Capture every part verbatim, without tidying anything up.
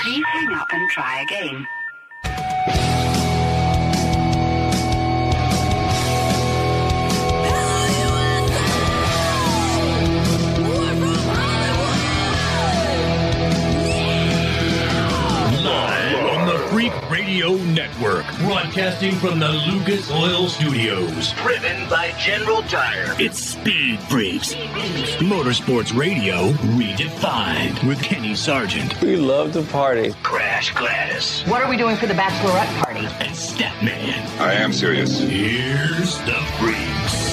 Please hang up and try again. Freak Radio Network, broadcasting from the Lucas Oil Studios. Driven by General Tire. It's Speed Freaks. Motorsports Radio redefined with Kenny Sargent. We love to party. Crash Gladys. What are we doing for the bachelorette party? And Statman. I am serious. Here's the Freaks.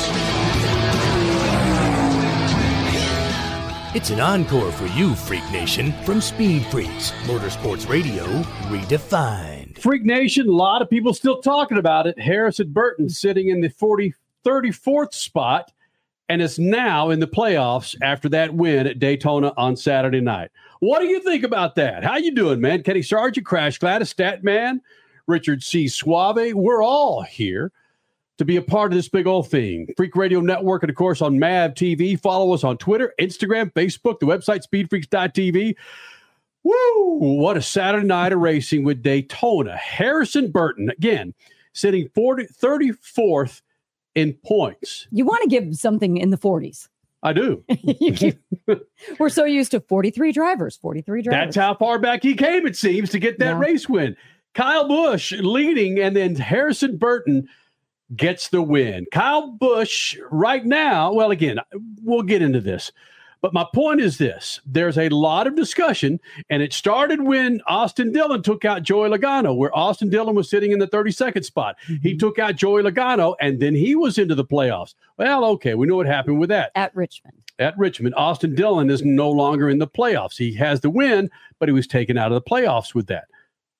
It's an encore for you, Freak Nation, from Speed Freaks, Motorsports Radio redefined. Freak Nation, a lot of people still talking about it. Harrison Burton sitting in the forty, thirty-fourth spot and is now in the playoffs after that win at Daytona on Saturday night. What do you think about that? How you doing, man? Kenny Sargent, Crash Gladys, Statman, Richard C. Suave. We're all here to be a part of this big old thing. Freak Radio Network, and of course on M A V T V. Follow us on Twitter, Instagram, Facebook, the website speed freaks dot t v. Woo! What a Saturday night of racing with Daytona. Harrison Burton, again, sitting forty, thirty-fourth in points. You want to give something in the forties. I do. You keep, we're so used to forty-three drivers, forty-three drivers. That's how far back he came, it seems, to get that Yeah. race win. Kyle Busch leading, and then Harrison Burton gets the win. Kyle Busch right now, well, again, we'll get into this. But my point is this. There's a lot of discussion, and it started when Austin Dillon took out Joey Logano, where Austin Dillon was sitting in the thirty-second spot. Mm-hmm. He took out Joey Logano, and then he was into the playoffs. Well, okay, we know what happened with that. At Richmond. At Richmond. Austin Dillon is no longer in the playoffs. He has the win, but he was taken out of the playoffs with that.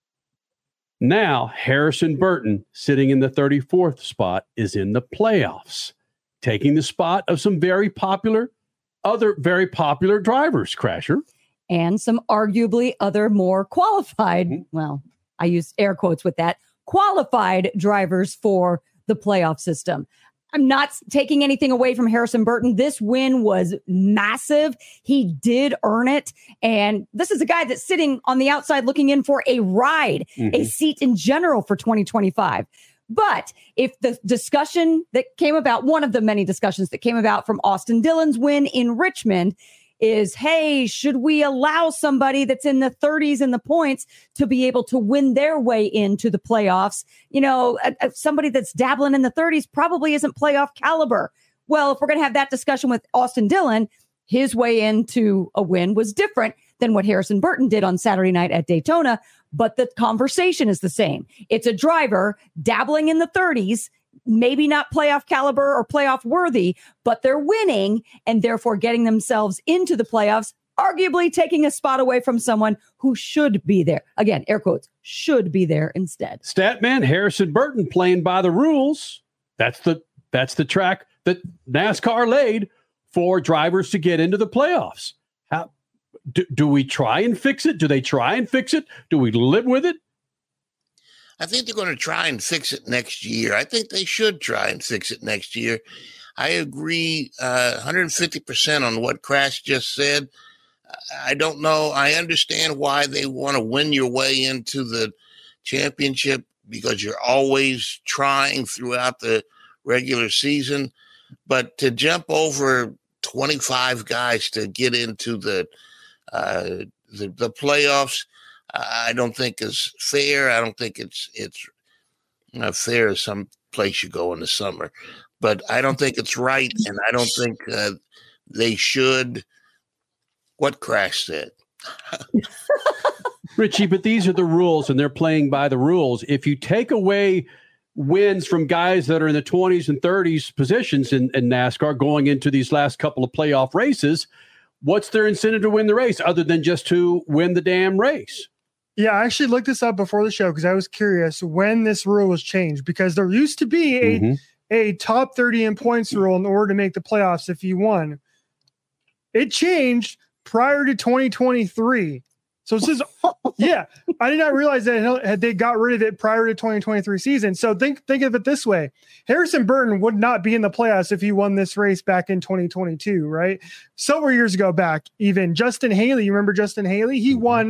Now, Harrison Burton, sitting in the thirty-fourth spot, is in the playoffs, taking the spot of some very popular, other very popular drivers, Crasher. And some arguably other more qualified, mm-hmm. well, I use air quotes with that, qualified drivers for the playoff system. I'm not taking anything away from Harrison Burton. This win was massive. He did earn it. And this is a guy that's sitting on the outside looking in for a ride, mm-hmm. a seat in general for twenty twenty-five. But if the discussion that came about, one of the many discussions that came about from Austin Dillon's win in Richmond is, hey, should we allow somebody that's in the thirties in the points to be able to win their way into the playoffs? You know, uh, uh, somebody that's dabbling in the thirties probably isn't playoff caliber. Well, if we're going to have that discussion with Austin Dillon, his way into a win was different than what Harrison Burton did on Saturday night at Daytona. But the conversation is the same. It's a driver dabbling in the thirties, maybe not playoff caliber or playoff worthy, but they're winning and therefore getting themselves into the playoffs, arguably taking a spot away from someone who should be there. Again, air quotes, should be there instead. Statman, Harrison Burton playing by the rules. That's the that's the track that NASCAR laid for drivers to get into the playoffs. How do, do we try and fix it? Do they try and fix it? Do we live with it? I think they're going to try and fix it next year. I think they should try and fix it next year. I agree uh, one hundred fifty percent on what Crash just said. I don't know. I understand why they want to win your way into the championship because you're always trying throughout the regular season. But to jump over twenty-five guys to get into the uh, the, the playoffs, I don't think is fair. I don't think it's it's uh, fair as some place you go in the summer, but I don't think it's right, and I don't think uh, they should. What Crash said, Richie. But these are the rules, and they're playing by the rules. If you take away wins from guys that are in the twenties and thirties positions in, in NASCAR going into these last couple of playoff races, what's their incentive to win the race other than just to win the damn race? Yeah, I actually looked this up before the show because I was curious when this rule was changed, because there used to be a, mm-hmm. a top thirty in points rule in order to make the playoffs if you won. It changed prior to twenty twenty-three. So this is, yeah, I did not realize that had they got rid of it prior to twenty twenty-three season. So think think of it this way. Harrison Burton would not be in the playoffs if he won this race back in twenty twenty-two, right? Several years ago back, even Justin Haley, you remember Justin Haley? He won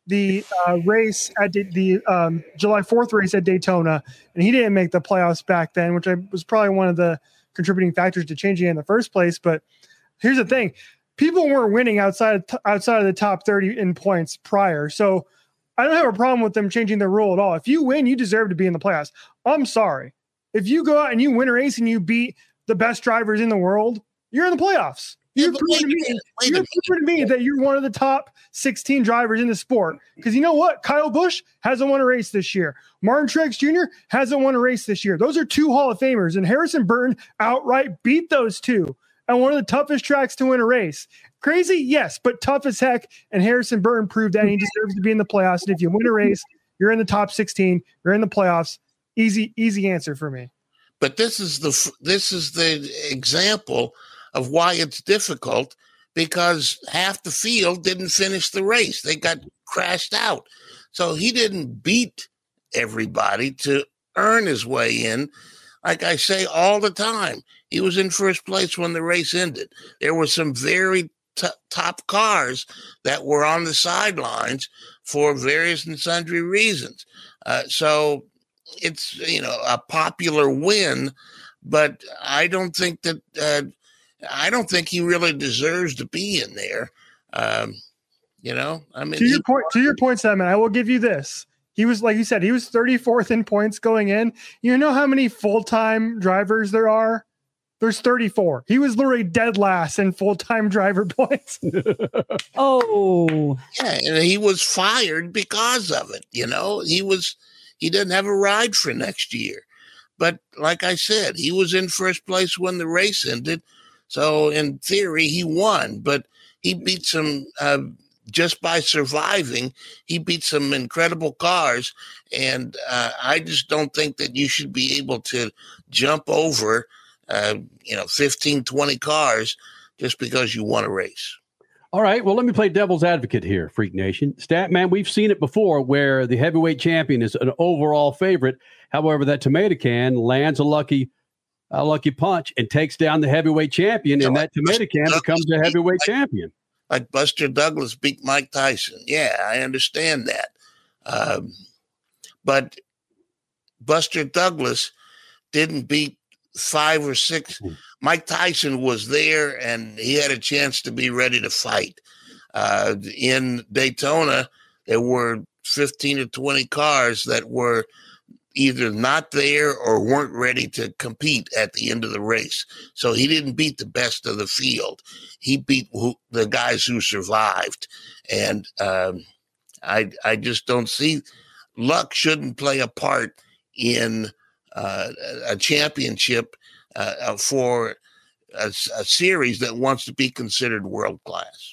the uh, race at the, the um, July fourth race at Daytona, and he didn't make the playoffs back then, which I, was probably one of the contributing factors to changing it in the first place. But here's the thing. People weren't winning outside of t- outside of the top thirty in points prior. So I don't have a problem with them changing the rule at all. If you win, you deserve to be in the playoffs. I'm sorry. If you go out and you win a race and you beat the best drivers in the world, you're in the playoffs. You're Yeah, proving to me, you're proving to me that you're one of the top sixteen drivers in the sport. Because you know what? Kyle Busch hasn't won a race this year. Martin Truex Junior hasn't won a race this year. Those are two Hall of Famers, and Harrison Burton outright beat those two on one of the toughest tracks to win a race. Crazy? Yes, but tough as heck, and Harrison Burton proved that, and he deserves to be in the playoffs. And if you win a race, you're in the top sixteen, you're in the playoffs. Easy, easy answer for me. But this is the this is the example of why it's difficult, because half the field didn't finish the race. They got crashed out. So he didn't beat everybody to earn his way in. Like I say all the time, he was in first place when the race ended. There were some very t- top cars that were on the sidelines for various and sundry reasons. Uh, so it's, you know, a popular win, but I don't think that uh, I don't think he really deserves to be in there. Um, you know, I mean, to your he, point, to your point, Simon, I will give you this. He was, like you said, he was thirty-fourth in points going in. You know how many full-time drivers there are? There's thirty-four. He was literally dead last in full-time driver points. Oh, yeah, and he was fired because of it. You know, he was he didn't have a ride for next year. But like I said, he was in first place when the race ended. So in theory, he won, but he beat some, uh, just by surviving, he beat some incredible cars. And uh, I just don't think that you should be able to jump over, uh, you know, fifteen, twenty cars just because you won a race. All right. Well, let me play devil's advocate here, Freak Nation. Statman, we've seen it before where the heavyweight champion is an overall favorite. However, that tomato can lands a lucky a lucky punch and takes down the heavyweight champion, Yeah, and like that tomato Buster can Douglas becomes a beat heavyweight Mike- champion. Like Buster Douglas beat Mike Tyson. Yeah, I understand that. Um, but Buster Douglas didn't beat five or six. Mike Tyson was there, and he had a chance to be ready to fight. Uh, in Daytona, there were fifteen or twenty cars that were either not there or weren't ready to compete at the end of the race. So he didn't beat the best of the field. He beat who, the guys who survived. And um, I I just don't see luck shouldn't play a part in uh, a championship uh, for a, a series that wants to be considered world class.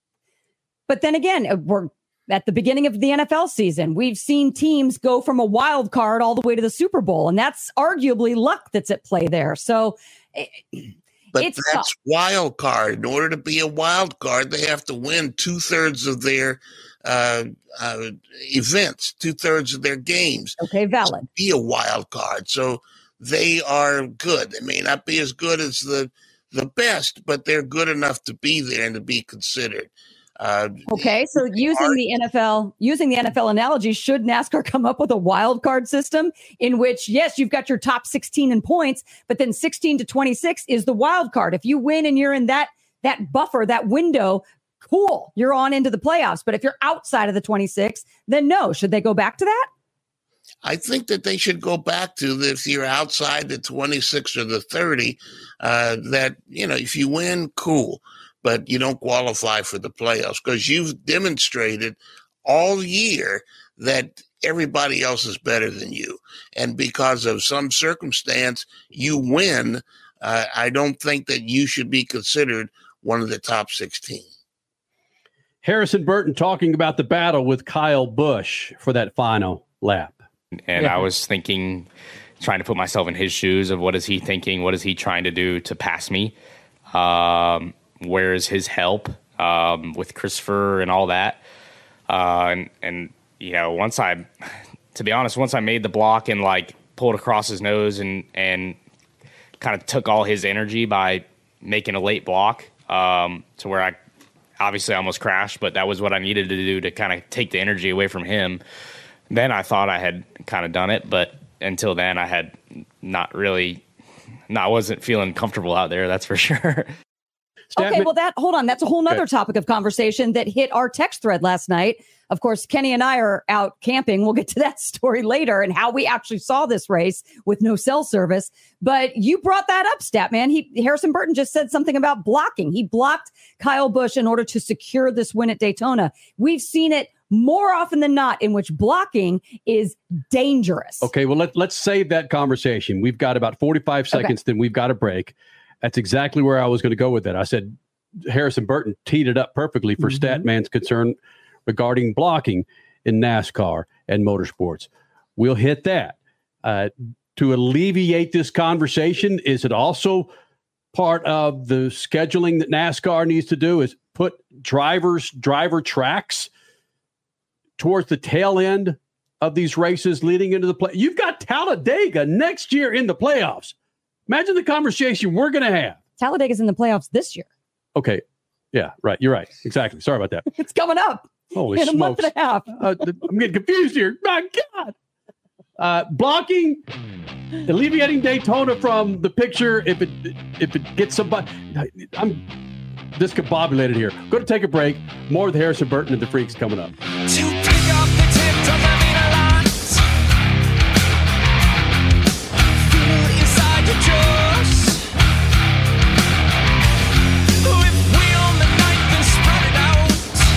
but then again, uh, we're at the beginning of the N F L season. We've seen teams go from a wild card all the way to the Super Bowl, and that's arguably luck that's at play there. So it, But it's that's tough. wild card. In order to be a wild card, they have to win two thirds of their uh, uh, events, two thirds of their games. Okay, valid. To be a wild card, so they are good. They may not be as good as the the best, but they're good enough to be there and to be considered. Uh, Okay, so using the N F L, using the N F L analogy, should NASCAR come up with a wild card system in which, yes, you've got your top sixteen in points, but then sixteen to twenty-six is the wild card. If you win and you're in that that buffer, that window, cool, you're on into the playoffs. But if you're outside of the twenty-six, then no. Should they go back to that? I think that they should go back to the, if you're outside the twenty-six or the thirty, uh, that, you know, if you win, cool, but you don't qualify for the playoffs because you've demonstrated all year that everybody else is better than you. And because of some circumstance, you win. Uh, I don't think that you should be considered one of the top sixteen. Harrison Burton talking about the battle with Kyle Busch for that final lap. And Yeah. I was thinking, trying to put myself in his shoes of what is he thinking? What is he trying to do to pass me? Um, where is his help um, with Christopher and all that? Uh, and, and, you know, once I, to be honest, once I made the block and like pulled across his nose and, and kind of took all his energy by making a late block um, to where I obviously I almost crashed, but that was what I needed to do to kind of take the energy away from him. Then I thought I had kind of done it, but until then I had not really, no, I wasn't feeling comfortable out there. That's for sure. Okay, well, that hold on. That's a whole nother okay. topic of conversation that hit our text thread last night. Of course, Kenny and I are out camping. We'll get to that story later and how we actually saw this race with no cell service. But you brought that up, Statman. He Harrison Burton just said something about blocking. He blocked Kyle Busch in order to secure this win at Daytona. We've seen it more often than not in which blocking is dangerous. Okay, well, let, let's save that conversation. We've got about forty-five seconds, okay. Then we've got a break. That's exactly where I was going to go with that. I said Harrison Burton teed it up perfectly for mm-hmm. Statman's concern regarding blocking in NASCAR and motorsports. We'll hit that. Uh, to alleviate this conversation, is it also part of the scheduling that NASCAR needs to do is put drivers, driver tracks towards the tail end of these races leading into the play? You've got Talladega next year in the playoffs. Imagine the conversation we're going to have. Talladega's in the playoffs this year. Okay. Yeah, right. You're right. Exactly. Sorry about that. It's coming up. Holy in smokes. a month and a half. uh, I'm getting confused here. My God. Uh, blocking, alleviating Daytona from the picture if it if it gets somebody. I'm discombobulated here. Going to take a break. More with Harrison Burton and the Freaks coming up. To pick up the tip of the lines. Feel inside the jaws. If we on the night, then spread it out.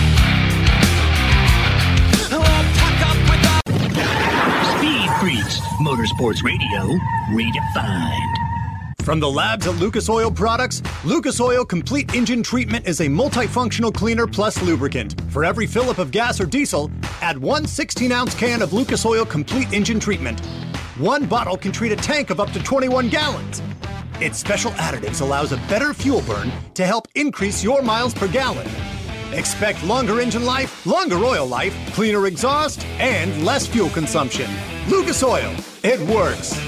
Or pack up with our Speed Freaks, Motorsports Radio, redefined. From the labs at Lucas Oil Products, Lucas Oil Complete Engine Treatment is a multifunctional cleaner plus lubricant. For every fill-up of gas or diesel, add one sixteen-ounce can of Lucas Oil Complete Engine Treatment. One bottle can treat a tank of up to twenty-one gallons. Its special additives allows a better fuel burn to help increase your miles per gallon. Expect longer engine life, longer oil life, cleaner exhaust, and less fuel consumption. Lucas Oil, it works.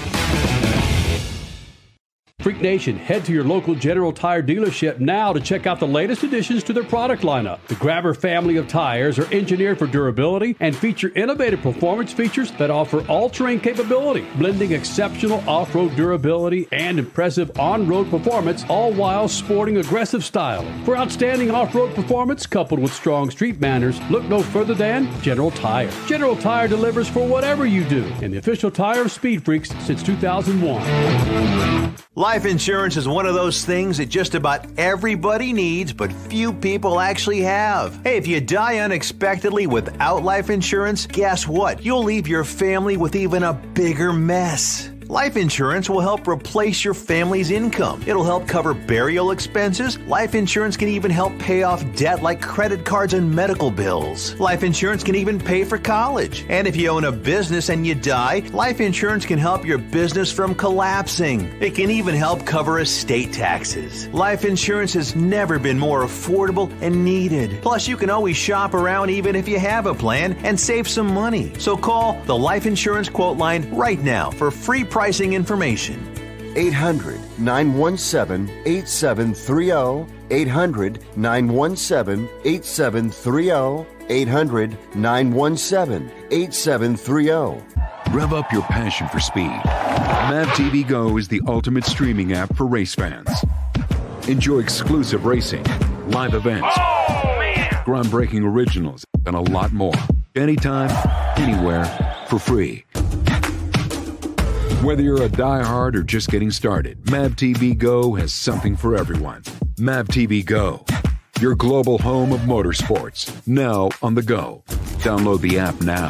Freak Nation, head to your local General Tire dealership now to check out the latest additions to their product lineup. The Grabber family of tires are engineered for durability and feature innovative performance features that offer all-terrain capability, blending exceptional off-road durability and impressive on-road performance, all while sporting aggressive style. For outstanding off-road performance coupled with strong street manners, look no further than General Tire. General Tire delivers for whatever you do, and the official tire of Speed Freaks since two thousand one. Life insurance is one of those things that just about everybody needs, but few people actually have. Hey, if you die unexpectedly without life insurance, guess what? You'll leave your family with even a bigger mess. Life insurance will help replace your family's income. It'll help cover burial expenses. Life insurance can even help pay off debt like credit cards and medical bills. Life insurance can even pay for college. And if you own a business and you die, life insurance can help your business from collapsing. It can even help cover estate taxes. Life insurance has never been more affordable and needed. Plus, you can always shop around even if you have a plan and save some money. So call the Life Insurance Quote Line right now for free pricing information. eight hundred, nine one seven, eight seven three zero. eight hundred, nine one seven, eight seven three zero. eight hundred, nine one seven, eight seven three zero. Rev up your passion for speed. MavTV Go is the ultimate streaming app for race fans. Enjoy exclusive racing, live events, Oh, man! groundbreaking originals, and a lot more. Anytime, anywhere, for free. Whether you're a diehard or just getting started, MavTV Go has something for everyone. MavTV Go, your global home of motorsports, now on the go. Download the app now.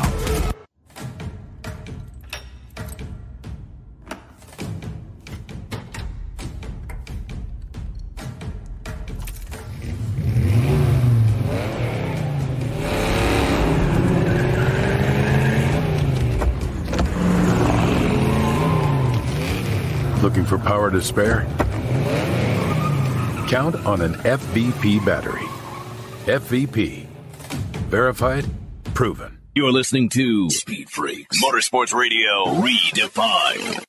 Looking for power to spare? Count on an F V P battery. F V P. Verified, proven. You're listening to Speed Freaks, Motorsports Radio, redefined.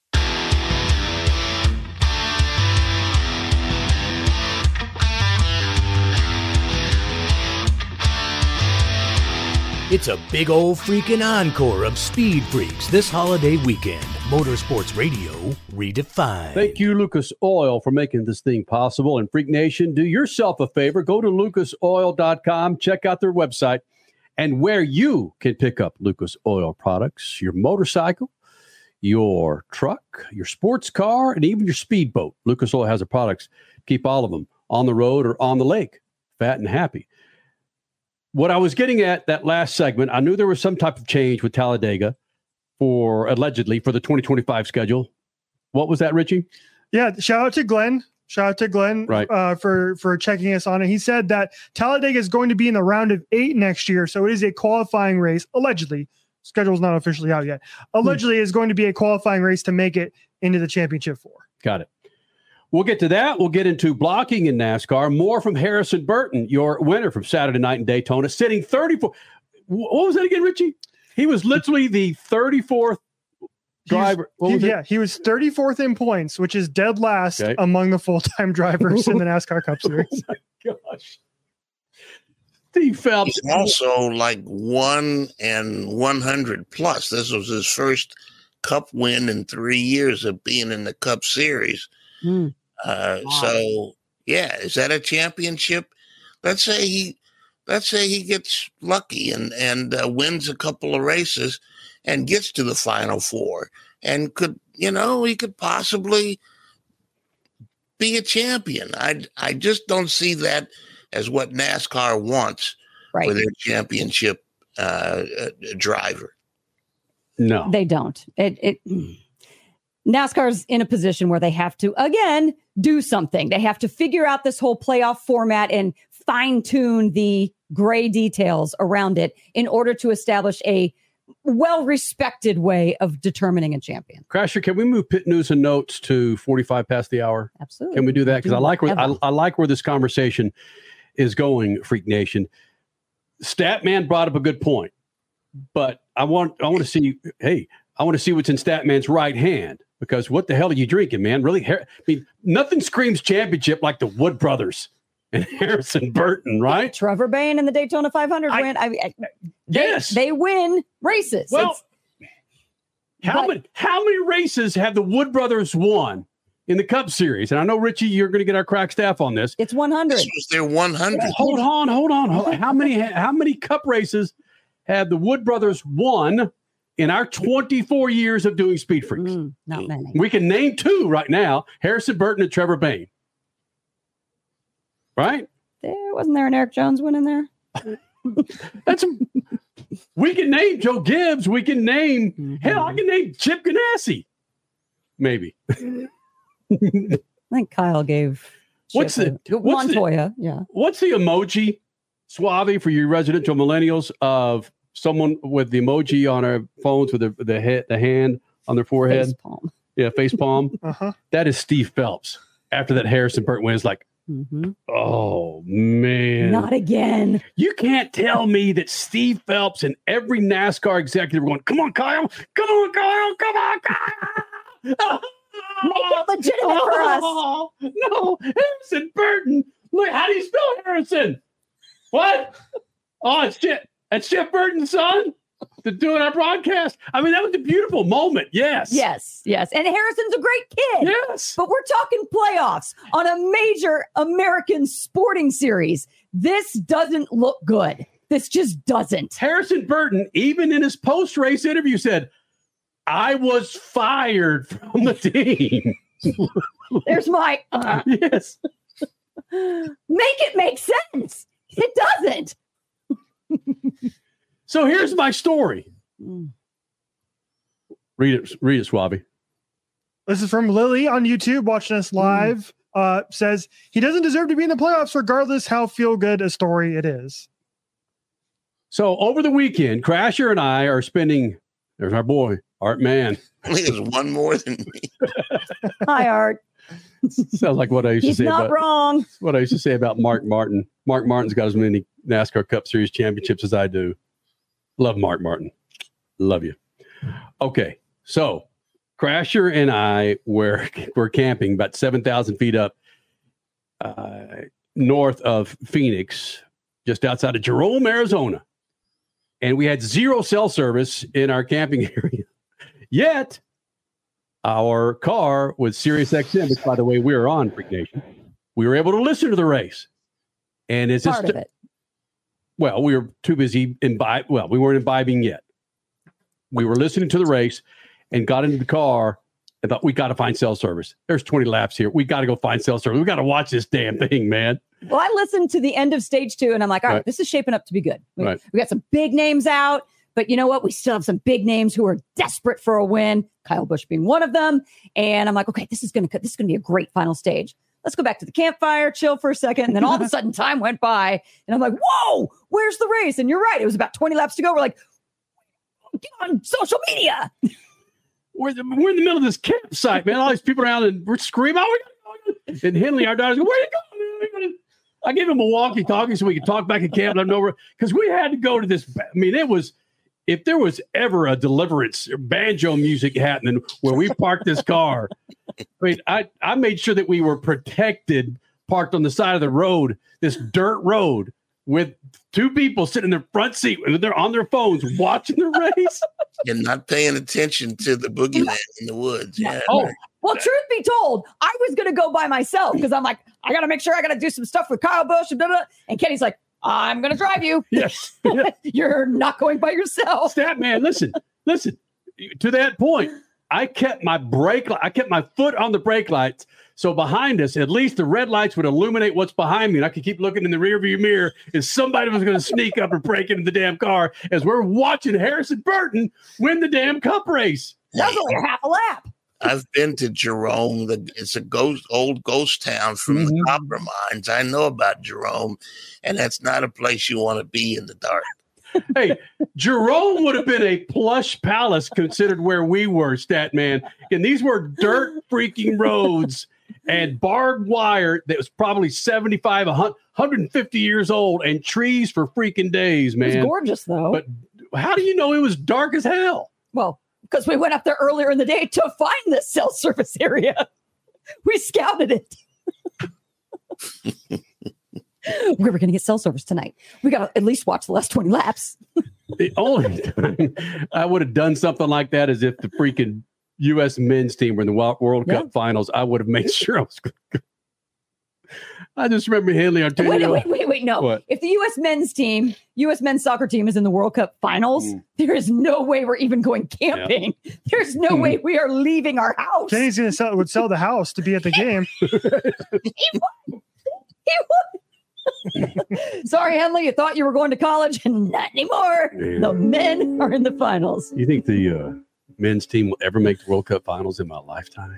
It's a big old freaking encore of Speed Freaks this holiday weekend. Motorsports Radio redefined. Thank you, Lucas Oil, for making this thing possible. And Freak Nation, do yourself a favor. Go to lucas oil dot com, check out their website, and where you can pick up Lucas Oil products, your motorcycle, your truck, your sports car, and even your speedboat. Lucas Oil has the products. Keep all of them on the road or on the lake, fat and happy. What I was getting at that last segment, I knew there was some type of change with Talladega for allegedly for the twenty twenty-five schedule. What was that, Richie? Yeah, shout out to Glenn. Shout out to Glenn right. uh, for, for checking us on it. He said that Talladega is going to be in the round of eight next year, so it is a qualifying race, allegedly. Schedule's not officially out yet. Allegedly, hmm. is going to be a qualifying race to make it into the championship four. Got it. We'll get to that. We'll get into blocking in NASCAR. More from Harrison Burton, your winner from Saturday night in Daytona, sitting thirty-four. What was that again, Richie? He was literally the thirty-fourth driver. He, yeah, he was thirty-fourth in points, which is dead last okay. among the full-time drivers in the NASCAR Cup Series. Oh my gosh. Steve Phelps. He's also like one and one hundred plus. This was his first Cup win in three years of being in the Cup Series. Mm. Uh, wow. So, yeah, is that a championship? Let's say he, let's say he gets lucky and and uh, wins a couple of races and gets to the Final Four and could, you know, he could possibly be a champion. I I just don't see that as what NASCAR wants right. for their championship uh, uh, driver. No, they don't. It it. NASCAR's in a position where they have to, again, do something. They have to figure out this whole playoff format and fine tune the gray details around it in order to establish a well-respected way of determining a champion. Crasher, can we move pit news and notes to forty-five past the hour? Absolutely. Can we do that? Because I like where I, I like where this conversation is going, Freak Nation. Statman brought up a good point, but I want I want to see. Hey, I want to see what's in Statman's right hand. Because what the hell are you drinking, man? Really? I mean, nothing screams championship like the Wood Brothers and Harrison Burton, right? Trevor Bayne and the Daytona five hundred I, win. I mean, they, yes, they win races. Well, it's, how but, many how many races have the Wood Brothers won in the Cup Series? And I know, Richie, you're going to get our crack staff on this. It's one hundred. This was their one hundred. Hold on, hold on. Hold on. How many how many Cup races have the Wood Brothers won in our twenty-four years of doing Speed Freaks? Mm, not many. We can name two right now, Harrison Burton and Trevor Bayne. Right? There wasn't there an Eric Jones win in there? That's we can name Joe Gibbs. We can name mm-hmm. hell, I can name Chip Ganassi. Maybe. I think Kyle gave Chip what's the a, what's Montoya, the, yeah. What's the emoji, Suave, for you residential millennials of someone with the emoji on our phones with the the head, the hand on their forehead. Face palm. Yeah, face palm. uh-huh. That is Steve Phelps. After that Harrison Burton win, it's like, mm-hmm. oh, man. Not again. You can't tell me that Steve Phelps and every NASCAR executive are going, come on, Kyle. Come on, Kyle. Come on, Kyle. Make it legitimate for us. Oh, no, Harrison Burton. Look, how do you spell Harrison? What? Oh, it's shit. That's Jeff Burton's son doing our broadcast. I mean, that was a beautiful moment. Yes. Yes. Yes. And Harrison's a great kid. Yes. But we're talking playoffs on a major American sporting series. This doesn't look good. This just doesn't. Harrison Burton, even in his post-race interview, said, I was fired from the team. There's my... Uh, yes. Make it make sense. It doesn't. So here's my story. Mm. Read it, read it, Swabby. This is from Lily on YouTube watching us live. Mm. Uh, says he doesn't deserve to be in the playoffs, regardless how feel good a story it is. So over the weekend, Crasher and I are spending. There's our boy, Art Man. There's one more than me. Hi, Art. Sounds like what I used He's to say not about wrong. What I used to say about Mark Martin. Mark Martin's got as many NASCAR Cup Series championships as I do. Love Mark Martin. Love you. Okay, so Crasher and I were were camping about seven thousand feet up uh, north of Phoenix, just outside of Jerome, Arizona. and we had zero cell service in our camping area. Yet, our car with Sirius X M, which, by the way, we were on Freak Nation, we were able to listen to the race. And it's Part just, of it. well, we were too busy imbibe. Well, we weren't imbibing yet. We were listening to the race and got into the car and thought, we got to find cell service. There's twenty laps here. We got to go find cell service. We got to watch this damn thing, man. Well, I listened to the end of stage two, and I'm like, all right, Right. this is shaping up to be good. We, Right. we got some big names out, but you know what? We still have some big names who are desperate for a win. Kyle Busch being one of them. And I'm like, okay, this is going to this is going to be a great final stage. Let's go back to the campfire, chill for a second. And then all of a sudden time went by, and I'm like, whoa, where's the race? And you're right. It was about twenty laps to go. We're like, get on social media. We're, the, we're in the middle of this campsite, man. All these people around, and we're screaming, oh, we gotta go. And Henley, our daughter's go, where you going, man? I gave him a walkie-talkie so we could talk back at camp, let him know, because we had to go to this. I mean, it was, if there was ever a deliverance, banjo music happening where we parked this car, I mean, I, I made sure that we were protected, parked on the side of the road, this dirt road, with two people sitting in the front seat and they're on their phones watching the race. And not paying attention to the boogeyman in the woods. Yeah. Oh, well, truth be told, I was going to go by myself because I'm like, I got to make sure I got to do some stuff with Kyle Busch. And, blah, blah. And Kenny's like, I'm going to drive you. Yes. You're not going by yourself. Stat man, listen, listen. To that point, I kept my brake. I kept my foot on the brake lights. So behind us, at least the red lights would illuminate what's behind me. And I could keep looking in the rearview mirror if somebody was going to sneak up and break into the damn car as we're watching Harrison Burton win the damn cup race. That was only a half a lap. I've been to Jerome. The, it's a ghost, old ghost town from Mm-hmm. the copper mines. I know about Jerome, and that's not a place you want to be in the dark. Hey, Jerome would have been a plush palace considered where we were, Stat Man. And these were dirt freaking roads and barbed wire that was probably seventy-five, one hundred fifty years old, and trees for freaking days, man. It was gorgeous, though. But how do you know it was dark as hell? Well, because we went up there earlier in the day to find this cell service area. We scouted it. We were going to get cell service tonight. We got to at least watch the last twenty laps. The only time I would have done something like that is if the freaking U S men's team were in the Wo- World Yeah. Cup finals. I would have made sure I was going to go. I just remember Henley Arturo. Wait, wait, wait, wait, no. What? If the U S men's team, U S men's soccer team is in the World Cup finals, Mm. there is no way we're even going camping. There's no way we are leaving our house. Kenny's gonna sell would sell the house to be at the game. He would. He would. Sorry, Henley, you thought you were going to college, and not anymore. Yeah. The men are in the finals. You think the uh, men's team will ever make the World Cup finals in my lifetime?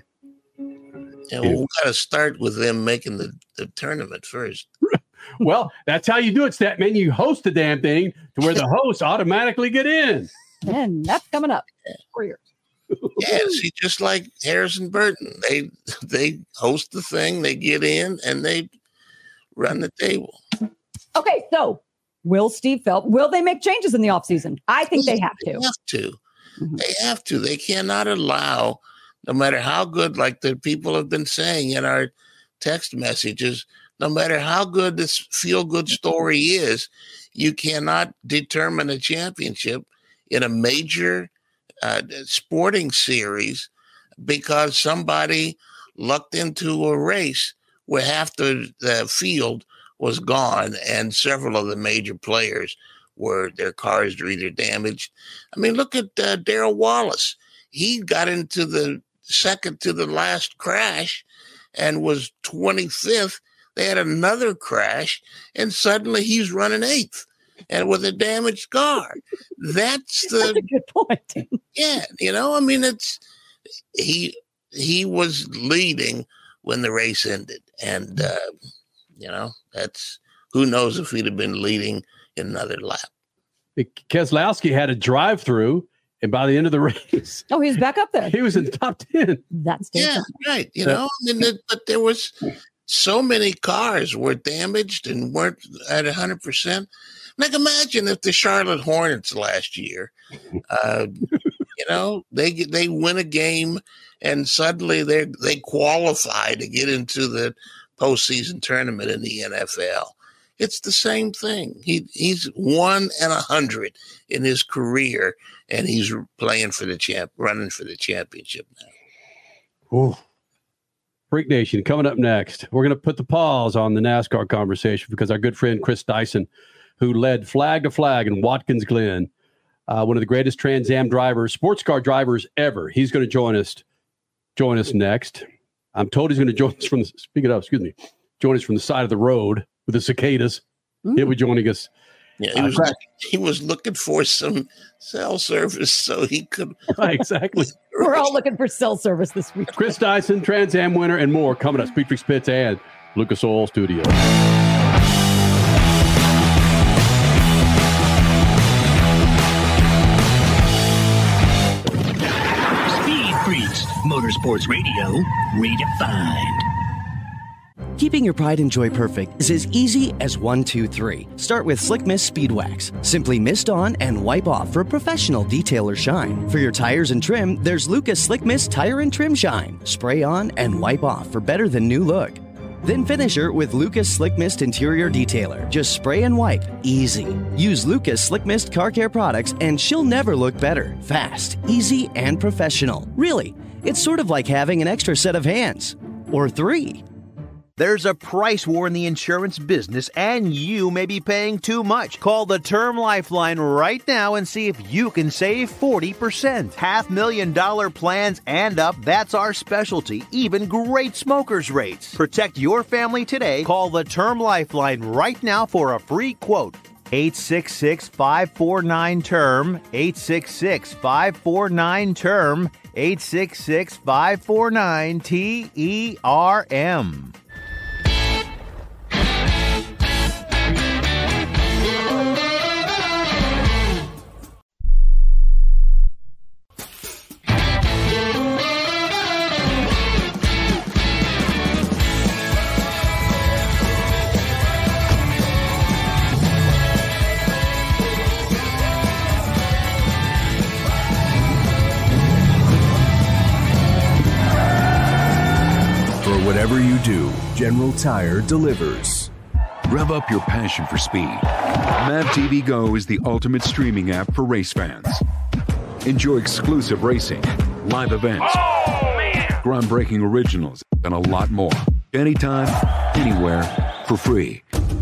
And well, we got to start with them making the, the tournament first. Well, that's how you do it, Stat Man. You host the damn thing to where the hosts automatically get in. And that's coming up for years. Yeah, see, just like Harrison Burton, they they host the thing, they get in, and they run the table. Okay, so will Steve Phelps, will they make changes in the offseason? I think they have They to. have to. Mm-hmm. They have to. They cannot allow, no matter how good, like the people have been saying in our text messages, no matter how good this feel-good story is, you cannot determine a championship in a major uh, sporting series because somebody lucked into a race where half the, the field was gone and several of the major players were, their cars were either damaged. I mean, look at uh, Darrell Wallace. He got into the second to the last crash and was twenty-fifth. They had another crash, and suddenly he's running eighth and with a damaged car. That's the That's a good point. yeah, you know, I mean, it's he he was leading when the race ended, and uh, you know, that's who knows if he'd have been leading in another lap. Keselowski had a drive-through, and by the end of the race, Oh, he's back up there. he was in the top ten. That's Yeah, right. You know, I mean, it, but there was so many cars were damaged and weren't at a hundred percent. Like, imagine if the Charlotte Hornets last year, uh, you know, they get- they win a game and suddenly they they qualify to get into the postseason tournament in the N F L, It's the same thing. He he's one and a hundred in his career, and he's playing for the champ, running for the championship now. Ooh. Freak Nation coming up next. We're going to put the pause on the NASCAR conversation because our good friend Chris Dyson, who led flag to flag in Watkins Glen, uh, one of the greatest Trans Am drivers, sports car drivers ever. He's going to join us. Join us next. I'm told he's going to join us from the, speak it up, excuse me, join us from the side of the road with the cicadas. Mm. He'll be joining us. Yeah, he was, uh, he was looking for some cell service so he could. Right, exactly. We're all looking for cell service this week. Chris Dyson, Trans Am winner, and more coming up. Speed Freaks Pits and Lucas Oil Studio. Speed Freaks, Motorsports Radio, redefined. Keeping your pride and joy perfect is as easy as one, two, three. Start with Slick Mist Speed Wax. Simply mist on and wipe off for professional detail or shine. For your tires and trim, there's Lucas Slick Mist Tire and Trim Shine. Spray on and wipe off for better than new look. Then finish her with Lucas Slick Mist Interior Detailer. Just spray and wipe. Easy. Use Lucas Slick Mist Car Care products and she'll never look better. Fast, easy, and professional. Really, it's sort of like having an extra set of hands. Or three. There's a price war in the insurance business, and you may be paying too much. Call the Term Lifeline right now and see if you can save forty percent. Half million dollar plans and up, that's our specialty. Even great smokers rates. Protect your family today. Call the Term Lifeline right now for a free quote. eight six six, five four nine, T E R M. eight six six, five four nine, T E R M. eight six six, five four nine, T E R M. Whatever you do, General Tire delivers. Rev up your passion for speed. MavTV Go is the ultimate streaming app for race fans. Enjoy exclusive racing, live events, groundbreaking originals, and a lot more. Anytime, anywhere, for free.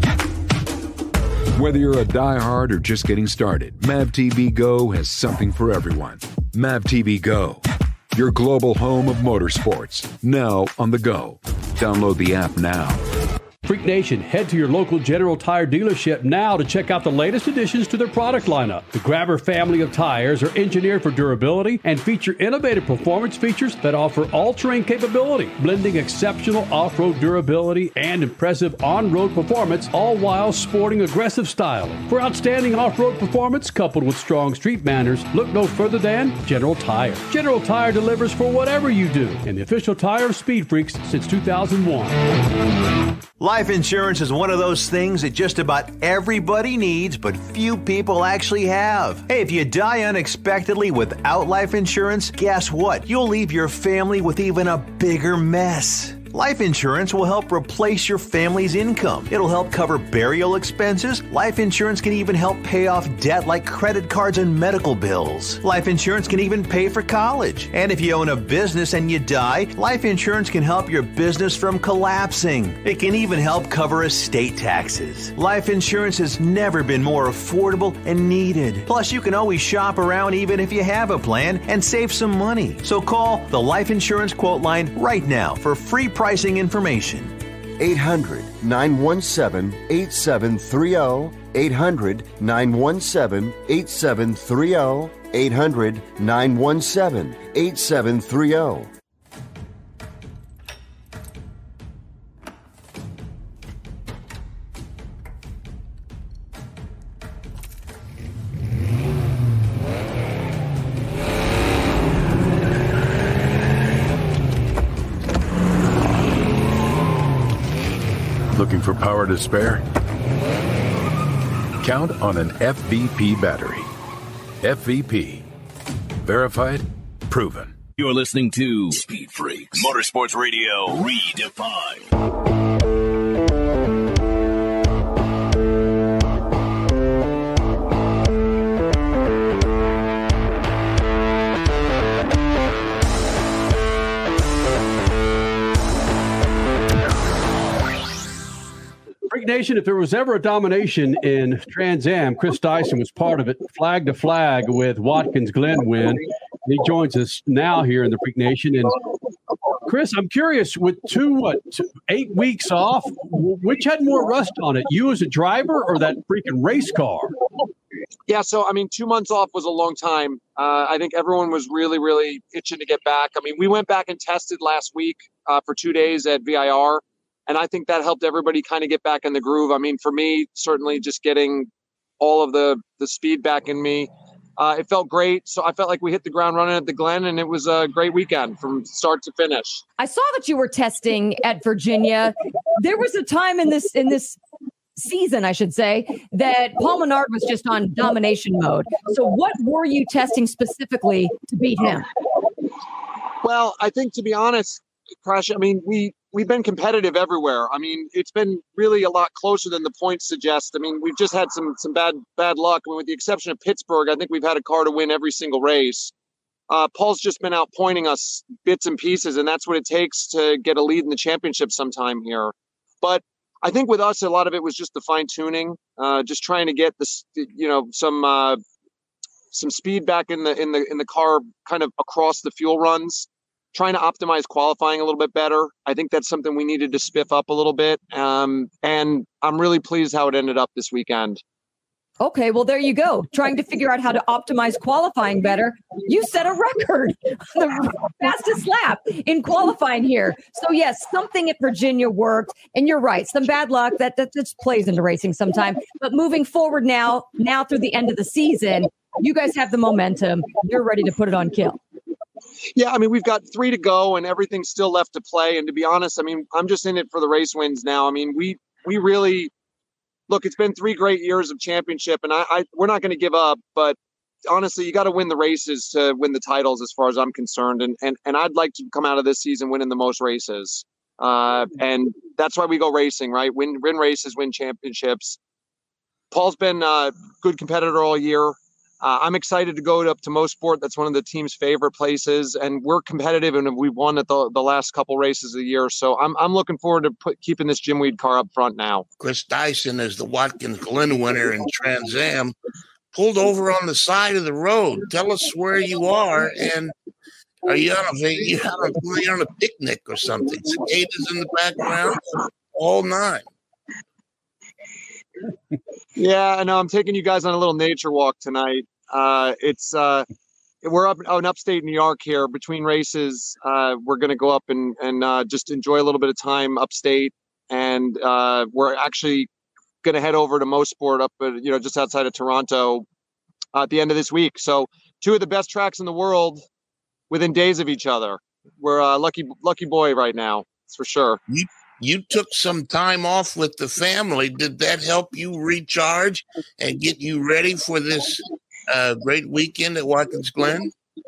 Whether you're a diehard or just getting started, MavTV Go has something for everyone. MavTV Go. Your global home of motorsports, now on the go. Download the app now. Freak Nation, head to your local General Tire dealership now to check out the latest additions to their product lineup. The Grabber family of tires are engineered for durability and feature innovative performance features that offer all-terrain capability, blending exceptional off-road durability and impressive on-road performance, all while sporting aggressive style. For outstanding off-road performance coupled with strong street manners, look no further than General Tire. General Tire delivers for whatever you do, and the official tire of Speed Freaks since two thousand one. Life insurance is one of those things that just about everybody needs, but few people actually have. Hey, if you die unexpectedly without life insurance, guess what? You'll leave your family with even a bigger mess. Life insurance will help replace your family's income. It'll help cover burial expenses. Life insurance can even help pay off debt like credit cards and medical bills. Life insurance can even pay for college. And if you own a business and you die, life insurance can help your business from collapsing. It can even help cover estate taxes. Life insurance has never been more affordable and needed. Plus, you can always shop around even if you have a plan and save some money. So call the Life Insurance Quote Line right now for free pricing information. eight hundred, nine one seven, eight seven three zero. eight hundred, nine one seven, eight seven three zero. eight hundred, nine one seven, eight seven three zero. Looking for power to spare? Count on an F V P battery. F V P. Verified, proven. You're listening to Speed Freaks, Motorsports Radio, redefined. Nation, if there was ever a domination in Trans Am, Chris Dyson was part of it, flag to flag with Watkins Glen win. He joins us now here in the Freak Nation. And Chris, I'm curious, with two, what, two, eight weeks off, which had more rust on it, you as a driver or that freaking race car? Yeah, so, I mean, two months off was a long time. Uh, I think everyone was really, really itching to get back. I mean, we went back and tested last week uh, for two days at V I R, and I think that helped everybody kind of get back in the groove. I mean, for me, certainly just getting all of the, the speed back in me, uh, it felt great. So I felt like we hit the ground running at the Glen, and it was a great weekend from start to finish. I saw that you were testing at Virginia. There was a time in this in this season, I should say, that Paul Menard was just on domination mode. So what were you testing specifically to beat him? Well, I think, to be honest, Crash, I mean, we, we've been competitive everywhere. I mean, it's been really a lot closer than the points suggest. I mean, we've just had some some bad bad luck. I mean, with the exception of Pittsburgh, I think we've had a car to win every single race. Uh, Paul's just been out pointing us bits and pieces, and that's what it takes to get a lead in the championship sometime here. But I think with us, a lot of it was just the fine tuning, uh, just trying to get this, you know, some uh, some speed back in the in the in the car, kind of across the fuel runs, trying to optimize qualifying a little bit better. I think that's something we needed to spiff up a little bit, um, and I'm really pleased how it ended up this weekend. Okay, well, there you go. Trying to figure out how to optimize qualifying better. You set a record, the fastest lap in qualifying here. So, yes, something at Virginia worked. And you're right, some bad luck, that, that just plays into racing sometime. But moving forward now, now through the end of the season, you guys have the momentum. You're ready to put it on kill. Yeah, I mean, we've got three to go and everything's still left to play. And to be honest, I mean, I'm just in it for the race wins now. I mean, we we really... Look, it's been three great years of championship, and I, I we're not going to give up. But honestly, you got to win the races to win the titles, as far as I'm concerned. And and and I'd like to come out of this season winning the most races. Uh, and that's why we go racing, right? Win win races, win championships. Paul's been a good competitor all year. Uh, I'm excited to go up to Mosport. That's one of the team's favorite places, and we're competitive, and we've won at the, the last couple races of the year. So I'm I'm looking forward to put, keeping this Jim Weed car up front now. Chris Dyson, is the Watkins Glen winner in Trans Am, pulled over on the side of the road. Tell us where you are, and are you on a you on a, you're on a picnic or something? Cicadas in the background, all nine. Yeah, I know. I'm taking you guys on a little nature walk tonight. Uh, it's uh, we're up in upstate New York here. Between races, uh, we're going to go up and and uh, just enjoy a little bit of time upstate, and uh, we're actually going to head over to Mosport up, at, you know, just outside of Toronto uh, at the end of this week. So two of the best tracks in the world within days of each other. We're uh, lucky lucky boy right now. That's for sure. You- You took some time off with the family. Did that help you recharge and get you ready for this uh, great weekend at Watkins Glen?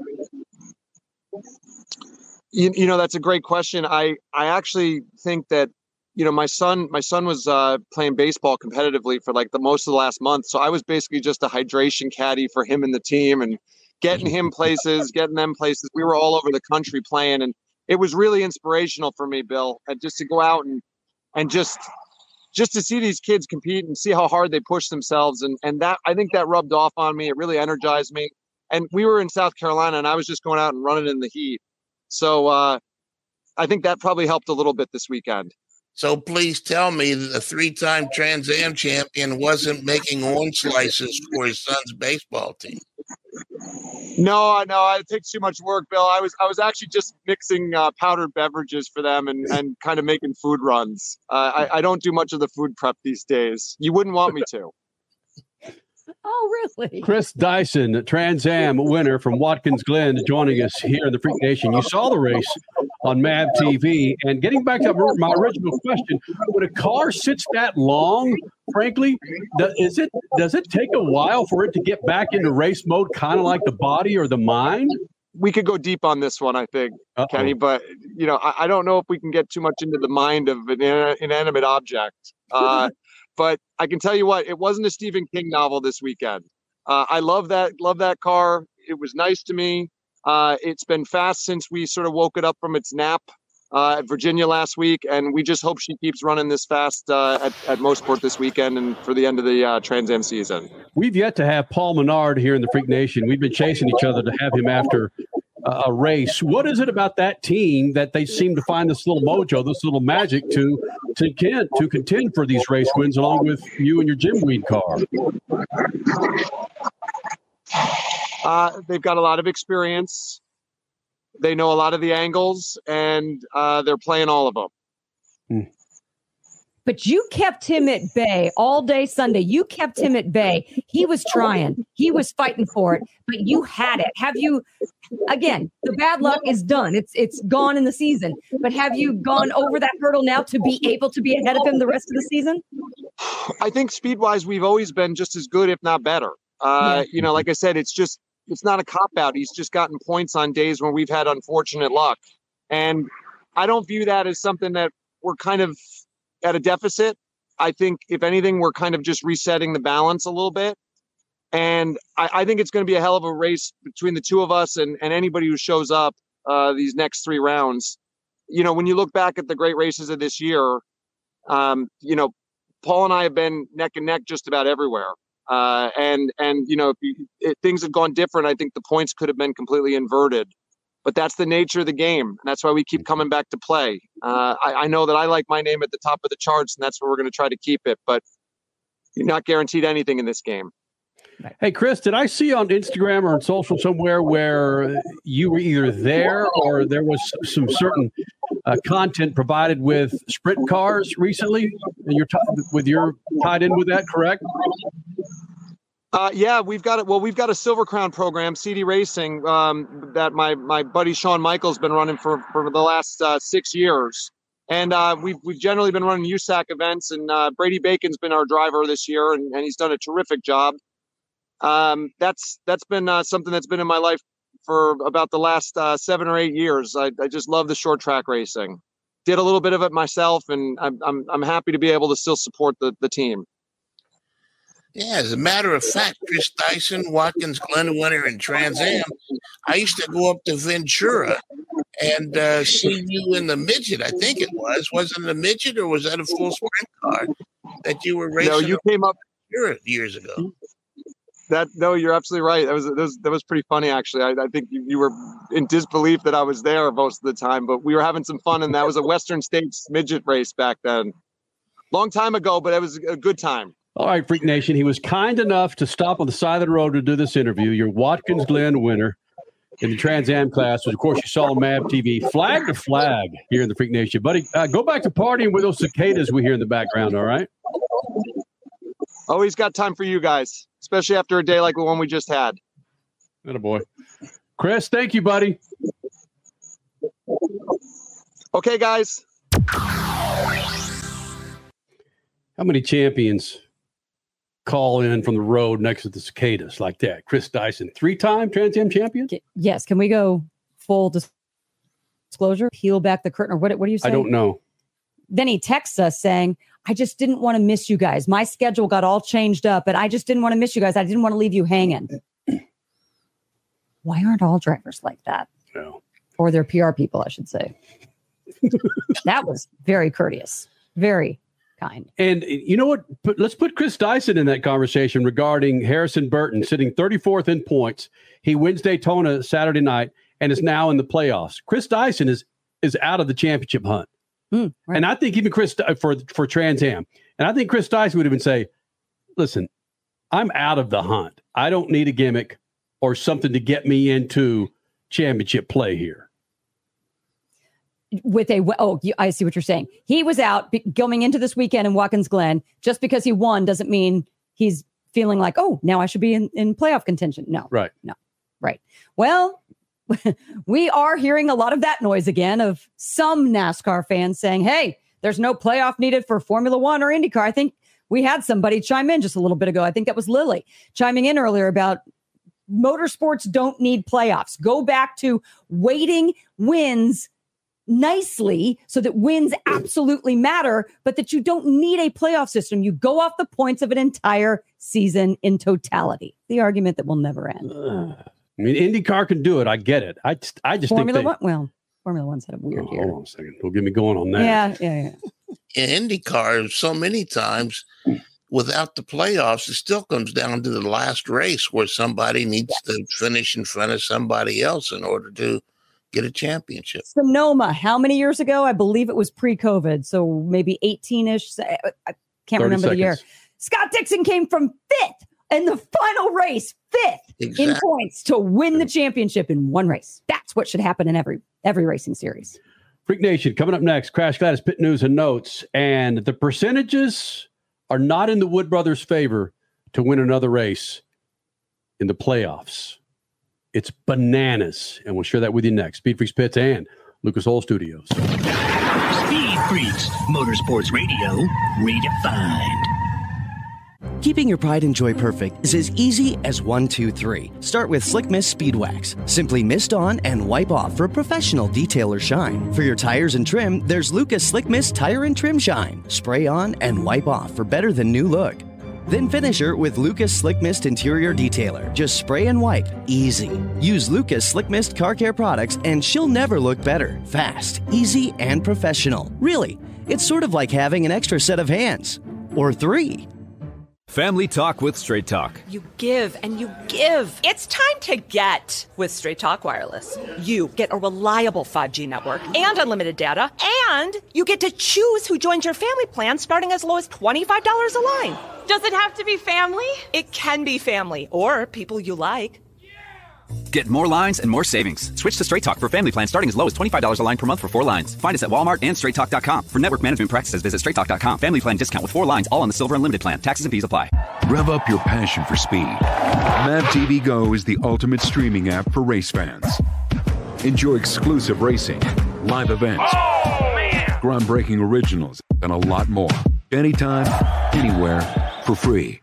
You, you know, that's a great question. I, I actually think that, you know, my son, my son was uh, playing baseball competitively for like the most of the last month. So I was basically just a hydration caddy for him and the team, and getting him places, getting them places. We were all over the country playing, and it was really inspirational for me, Bill, and just to go out and and just just to see these kids compete and see how hard they push themselves. And and that, I think that rubbed off on me. It really energized me. And we were in South Carolina, and I was just going out and running in the heat. So uh, I think that probably helped a little bit this weekend. So please tell me that the three-time Trans Am champion wasn't making orange slices for his son's baseball team. No, no, it takes too much work, Bill. I was I was actually just mixing uh, powdered beverages for them and, and kind of making food runs. Uh, I, I don't do much of the food prep these days. You wouldn't want me to. Oh, really? Chris Dyson, Trans Am winner from Watkins Glen, joining us here in the Freak Nation. You saw the race on M A V T V. And getting back to my original question, when a car sits that long, frankly, is it does it take a while for it to get back into race mode, kind of like the body or the mind? We could go deep on this one, I think, Uh-oh. Kenny, but you know, I, I don't know if we can get too much into the mind of an inanimate object. Uh, but I can tell you what, it wasn't a Stephen King novel this weekend. Uh, I love that, love that car. It was nice to me. Uh, it's been fast since we sort of woke it up from its nap. uh, at Virginia last week, and we just hope she keeps running this fast uh, at, at Mosport this weekend and for the end of the uh, Trans Am season. We've yet to have Paul Menard here in the Freak Nation. We've been chasing each other to have him after uh, a race. What is it about that team that they seem to find this little mojo, this little magic to to contend, to contend for these race wins along with you and your Jim Weed car? Uh, they've got a lot of experience. They know a lot of the angles, and uh, they're playing all of them. Hmm. But you kept him at bay all day Sunday. You kept him at bay. He was trying. He was fighting for it, but you had it. Have you, again, the bad luck is done. It's it's gone in the season. But have you gone over that hurdle now to be able to be ahead of him the rest of the season? I think speed-wise, we've always been just as good, if not better. Uh, Yeah. You know, like I said, it's just, it's not a cop-out. He's just gotten points on days when we've had unfortunate luck. And I don't view that as something that we're kind of at a deficit. I think, if anything, we're kind of just resetting the balance a little bit. And I, I think it's going to be a hell of a race between the two of us and, and anybody who shows up uh, these next three rounds. You know, when you look back at the great races of this year, um, you know, Paul and I have been neck and neck just about everywhere. Uh, and, and, you know, if, you, if things had gone different, I think the points could have been completely inverted. But that's the nature of the game. And that's why we keep coming back to play. Uh, I, I know that I like my name at the top of the charts, and that's where we're going to try to keep it. But you're not guaranteed anything in this game. Hey, Chris, did I see on Instagram or on social somewhere where you were either there or there was some certain uh, content provided with sprint cars recently? And you're t- with your tied in with that, correct? Uh, yeah, we've got it. Well, we've got a Silver Crown program, C D Racing, um, that my my buddy Shawn Michaels been running for, for the last uh, six years, and uh, we've we've generally been running U S A C events. And uh, Brady Bacon's been our driver this year, and, and he's done a terrific job. Um, that's that's been uh, something that's been in my life for about the last uh, seven or eight years. I, I just love the short track racing. Did a little bit of it myself, and I'm I'm I'm happy to be able to still support the the team. Yeah, as a matter of fact, Chris Dyson, Watkins Glen winner in Trans Am, I used to go up to Ventura and uh, see you in the midget, I think it was. Was it a midget or was that a full sprint car that you were racing? No, you came up Ventura years ago. That no, you're absolutely right. That was that was, that was pretty funny, actually. I, I think you, you were in disbelief that I was there most of the time, but we were having some fun, and that was a Western States midget race back then. Long time ago, but it was a good time. All right, Freak Nation. He was kind enough to stop on the side of the road to do this interview. Your Watkins Glen winner in the Trans Am class, which, of course, you saw on M A V T V. Flag to flag here in the Freak Nation. Buddy, uh, go back to partying with those cicadas we hear in the background, all right? Always got time for you guys, especially after a day like the one we just had. Attaboy. Chris, thank you, buddy. Okay, guys. How many champions call in from the road next to the cicadas like that? Chris Dyson, three-time Trans Am champion? Yes. Can we go full dis- disclosure? Peel back the curtain, or what? What do you say? I don't know. Then he texts us saying, I just didn't want to miss you guys. My schedule got all changed up, and I just didn't want to miss you guys. I didn't want to leave you hanging. Why aren't all drivers like that? No. Or their P R people, I should say. That was very courteous. Very kind. And you know what? Put, let's put Chris Dyson in that conversation regarding Harrison Burton sitting thirty-fourth in points. He wins Daytona Saturday night and is now in the playoffs. Chris Dyson is is out of the championship hunt. Mm, right. And I think even Chris for for Trans Am, and I think Chris Dyson would even say, listen, I'm out of the hunt. I don't need a gimmick or something to get me into championship play here. With a, oh, I see what you're saying. He was out be, going into this weekend in Watkins Glen. Just because he won doesn't mean he's feeling like, oh, now I should be in, in playoff contention. No, right. No, right. Well, we are hearing a lot of that noise again of some NASCAR fans saying, hey, there's no playoff needed for Formula One or IndyCar. I think we had somebody chime in just a little bit ago. I think that was Lily chiming in earlier about motorsports don't need playoffs. Go back to weighting wins nicely so that wins absolutely matter, but that you don't need a playoff system. You go off the points of an entire season in totality. The argument that will never end. Uh, I mean, IndyCar can do it. I get it. I just, I just Formula think they, One, well, Formula One's had a weird oh, year. Hold on a second. Don't get me going on that. Yeah, yeah, yeah. In IndyCar, so many times without the playoffs, it still comes down to the last race where somebody needs to finish in front of somebody else in order to get a championship. Sonoma, how many years ago? I believe it was pre-COVID, so maybe eighteen-ish. I can't remember the year. Scott Dixon came from fifth in the final race, fifth exactly. in points to win the championship in one race. That's what should happen in every every racing series. Freak Nation, coming up next, Crash Gladys Pit News and Notes. And the percentages are not in the Wood Brothers' favor to win another race in the playoffs. It's bananas. And we'll share that with you next. Speed Freaks Pits and Lucas Oil Studios. Speed Freaks, Motorsports Radio, redefined. Keeping your pride and joy perfect is as easy as one, two, three. Start with Slick Mist Speed Wax. Simply mist on and wipe off for a professional detailer shine. For your tires and trim, there's Lucas Slick Mist Tire and Trim Shine. Spray on and wipe off for better than new look. Then finish her with Lucas Slick Mist Interior Detailer. Just spray and wipe. Easy. Use Lucas Slick Mist Car Care products and she'll never look better. Fast, easy, and professional. Really, it's sort of like having an extra set of hands. Or three. Family Talk with Straight Talk. You give and you give. It's time to get with Straight Talk Wireless. You get a reliable five G network and unlimited data, and you get to choose who joins your family plan starting as low as twenty-five dollars a line. Does it have to be family? It can be family or people you like. Get more lines and more savings. Switch to Straight Talk for family plans starting as low as twenty-five dollars a line per month for four lines. Find us at Walmart and straight talk dot com. For network management practices, visit straight talk dot com. Family plan discount with four lines, all on the Silver Unlimited plan. Taxes and fees apply. Rev up your passion for speed. Mav T V Go is the ultimate streaming app for race fans. Enjoy exclusive racing, live events, Oh, man! groundbreaking originals, and a lot more. Anytime, anywhere, for free.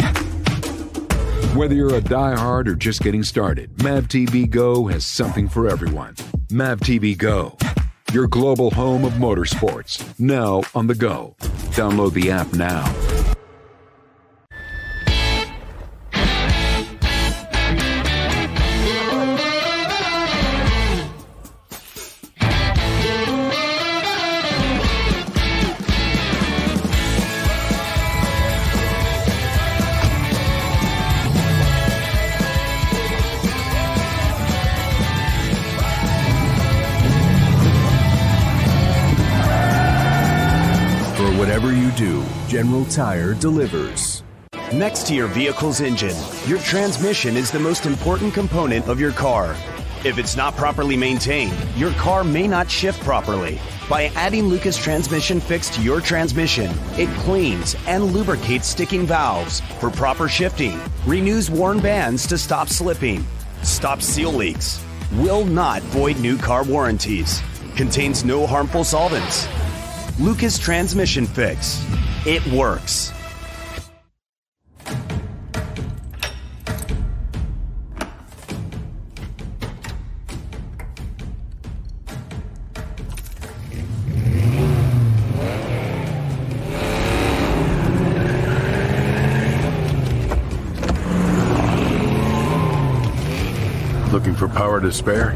Whether you're a diehard or just getting started, Mav T V Go has something for everyone. Mav T V Go, your global home of motorsports, now on the go. Download the app now. Whatever you do, General Tire delivers. Next to your vehicle's engine, your transmission is the most important component of your car. If it's not properly maintained, your car may not shift properly. By adding Lucas Transmission Fix to your transmission, it cleans and lubricates sticking valves for proper shifting, renews worn bands to stop slipping, stops seal leaks, will not void new car warranties, contains no harmful solvents. Lucas Transmission Fix. It works. Looking for power to spare?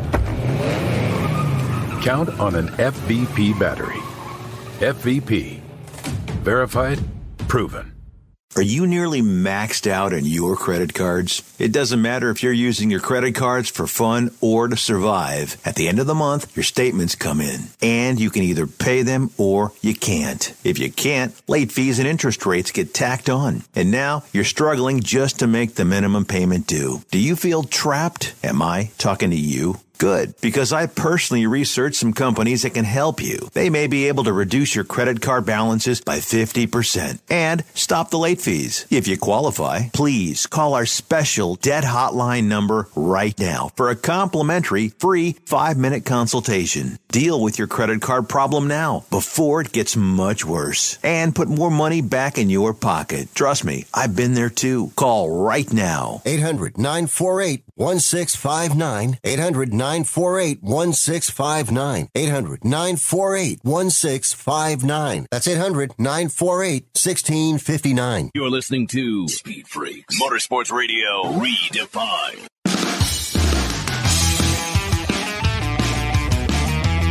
Count on an F V P battery. F V P. Verified, proven. Are you nearly maxed out on your credit cards? It doesn't matter if you're using your credit cards for fun or to survive. At the end of the month, your statements come in, and you can either pay them or you can't. If you can't, late fees and interest rates get tacked on. And now you're struggling just to make the minimum payment due. Do you feel trapped? Am I talking to you? Good, because I personally researched some companies that can help you. They may be able to reduce your credit card balances by fifty percent and stop the late fees. If you qualify, please call our special debt hotline number right now for a complimentary free five-minute consultation. Deal with your credit card problem now before it gets much worse and put more money back in your pocket. Trust me, I've been there too. Call right now. eight hundred nine four eight one six five nine. eight hundred nine four eight one six five nine. eight hundred nine four eight one six five nine. That's eight hundred nine four eight one six five nine. You're listening to Speed Freaks Motorsports Radio Redefined.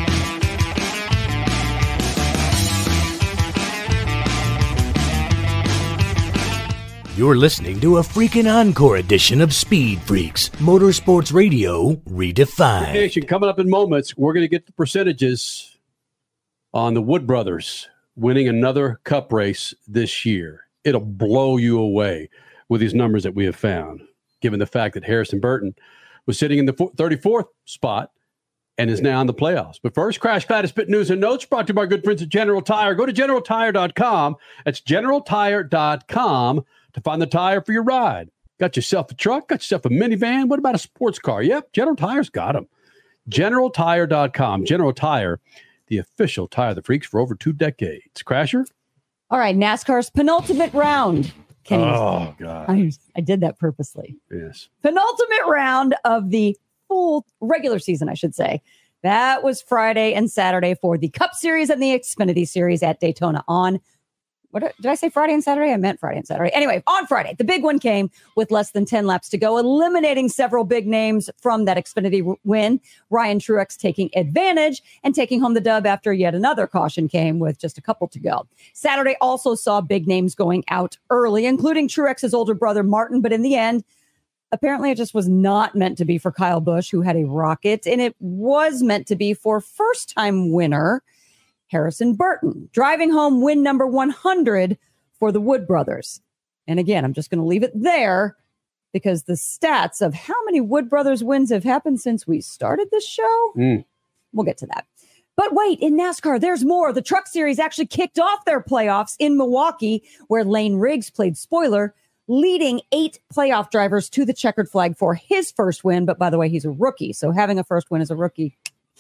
You're listening to a freaking encore edition of Speed Freaks, Motorsports Radio Redefined. Nation, coming up in moments, we're going to get the percentages on the Wood Brothers winning another Cup race this year. It'll blow you away with these numbers that we have found, given the fact that Harrison Burton was sitting in the thirty-fourth spot and is now in the playoffs. But first, Crash Gladys Spit News and Notes brought to you by our good friends at General Tire. Go to general tire dot com. That's general tire dot com to find the tire for your ride. Got yourself a truck? Got yourself a minivan? What about a sports car? Yep, General Tire's got them. general tire dot com. General Tire, the official tire of the freaks for over two decades. Crasher? All right, NASCAR's penultimate round. Kenny, oh, God. I, I did that purposely. Yes. Penultimate round of the full regular season, I should say. That was Friday and Saturday for the Cup Series and the Xfinity Series at Daytona on, what did I say, Friday and Saturday? I meant Friday and Saturday. Anyway, on Friday, the big one came with less than ten laps to go, eliminating several big names from that Xfinity win. Ryan Truex taking advantage and taking home the dub after yet another caution came with just a couple to go. Saturday also saw big names going out early, including Truex's older brother, Martin, but in the end, apparently it just was not meant to be for Kyle Busch, who had a rocket, and it was meant to be for first-time winner Harrison Burton, driving home win number one hundred for the Wood Brothers. And again, I'm just going to leave it there because the stats of how many Wood Brothers wins have happened since we started this show, mm. we'll get to that. But wait, in NASCAR, there's more. The Truck Series actually kicked off their playoffs in Milwaukee, where Lane Riggs played spoiler, leading eight playoff drivers to the checkered flag for his first win. But by the way, he's a rookie, so having a first win as a rookie,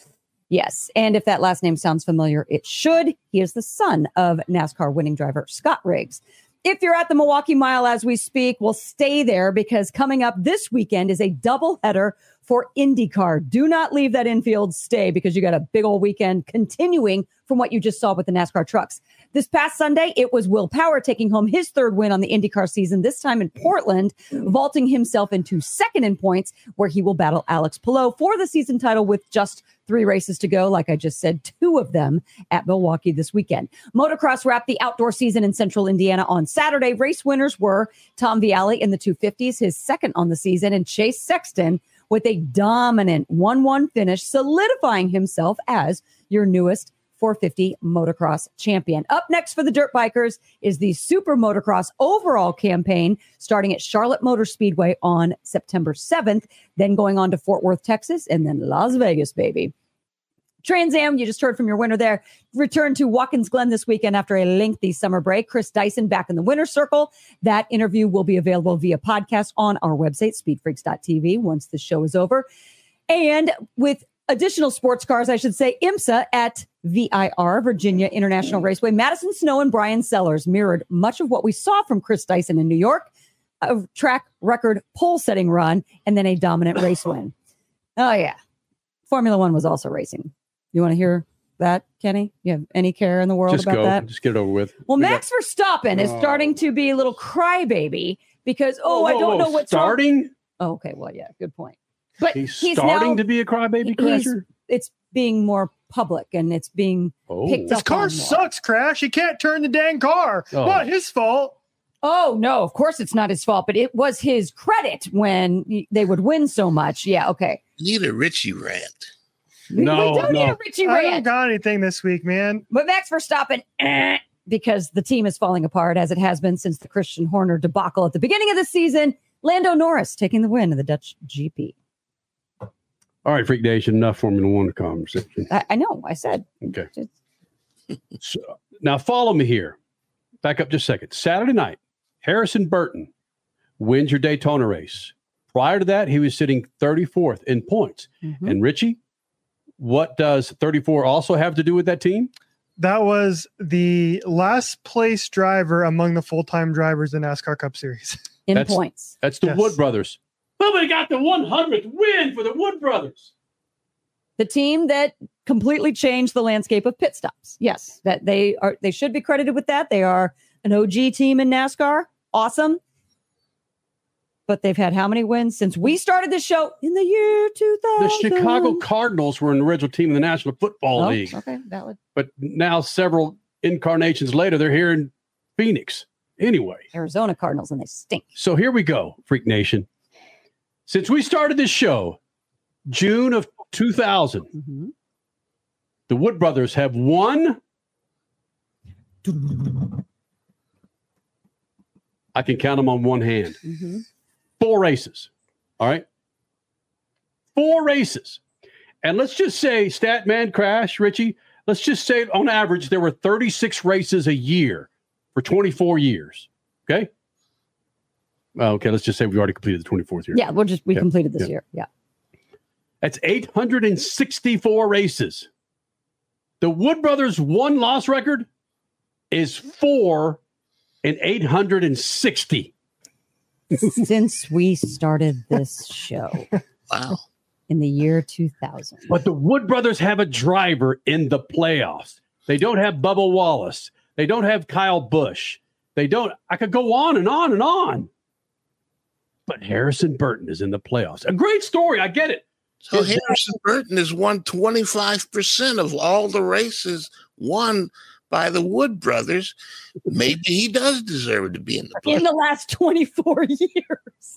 yes. And if that last name sounds familiar, it should. He is the son of NASCAR winning driver Scott Riggs. If you're at the Milwaukee Mile as we speak, we'll stay there because coming up this weekend is a doubleheader for IndyCar. Do not leave that infield. Stay because you got a big old weekend continuing from what you just saw with the NASCAR trucks. This past Sunday, it was Will Power taking home his third win on the IndyCar season, this time in Portland, vaulting himself into second in points, where he will battle Alex Palou for the season title with just three races to go. Like I just said, two of them at Milwaukee this weekend. Motocross wrapped the outdoor season in central Indiana on Saturday. Race winners were Tom Vialle in the two fifties, his second on the season, and Chase Sexton with a dominant one one finish, solidifying himself as your newest four fifty motocross champion. Up next for the dirt bikers is the Super Motocross overall campaign starting at Charlotte Motor Speedway on September seventh, then going on to Fort Worth, Texas, and then Las Vegas, baby. Trans Am, you just heard from your winner there, returned to Watkins Glen this weekend after a lengthy summer break. Chris Dyson back in the winner's circle. That interview will be available via podcast on our website, speed freaks dot t v, once the show is over. And with additional sports cars, I should say, IMSA at V I R, Virginia International Raceway. Madison Snow and Brian Sellers mirrored much of what we saw from Chris Dyson in New York, a track record pole-setting run, and then a dominant race win. Oh, yeah. Formula One was also racing. You want to hear that, Kenny? You have any care in the world Just about go. that? Just get it over with. Well, We Max got- Verstappen is Oh. starting to be a little crybaby because, oh, Whoa, I don't whoa, know what's wrong. starting? Oh, okay, well, yeah, good point. But He's, he's starting now, to be a crybaby he's- crasher? It's being more public and it's being Oh. picked His up car on more. sucks, Crash. He can't turn the dang car. Oh. Not his fault. Oh, no, of course it's not his fault, but it was his credit when y- they would win so much. Yeah, okay. You need a Richie rant. We- we don't need a Richie I don't rant. got anything this week, man. But Max Verstappen, eh, because the team is falling apart as it has been since the Christian Horner debacle at the beginning of the season. Lando Norris taking the win in the Dutch G P. All right, Freak Nation, enough Formula One conversation. I, I know, I said. Okay. So, now follow me here. Back up just a second. Saturday night, Harrison Burton wins your Daytona race. Prior to that, he was sitting thirty-fourth in points. Mhm. And Richie, what does thirty-four also have to do with that team? That was the last place driver among the full-time drivers in NASCAR Cup Series. In That's- points. That's the Yes. Wood Brothers. But we got the one hundredth win for the Wood Brothers. The team that completely changed the landscape of pit stops. Yes, that they are. They should be credited with that. They are an O G team in NASCAR. Awesome. But they've had how many wins since we started this show in the year two The thousand? Chicago Cardinals were an original team in the National Football Oh, League. okay, valid. But now, several incarnations later, they're here in Phoenix. Anyway. Arizona Cardinals, and they stink. So here we go, Freak Nation. Since we started this show, June of two thousand, mm-hmm. the Wood Brothers have won. I can count them on one hand. Mm-hmm. Four races. All right. Four races. And let's just say, Statman Crash, Richie, let's just say on average, there were thirty-six races a year for twenty-four years. Okay. Well, okay. Let's just say we've already completed the twenty-fourth year. Yeah. We'll just, we yeah. completed this yeah. year. Yeah. That's eight hundred sixty-four races. The Wood Brothers' one loss record is four and eight hundred sixty. Since we started this show. Wow. In the year two thousand. But the Wood Brothers have a driver in the playoffs. They don't have Bubba Wallace. They don't have Kyle Busch. They don't. I could go on and on and on. But Harrison Burton is in the playoffs. A great story. I get it. So His Harrison dad- Burton has won twenty-five percent of all the races won by the Wood Brothers. Maybe he does deserve to be in the playoffs. In the last twenty-four years.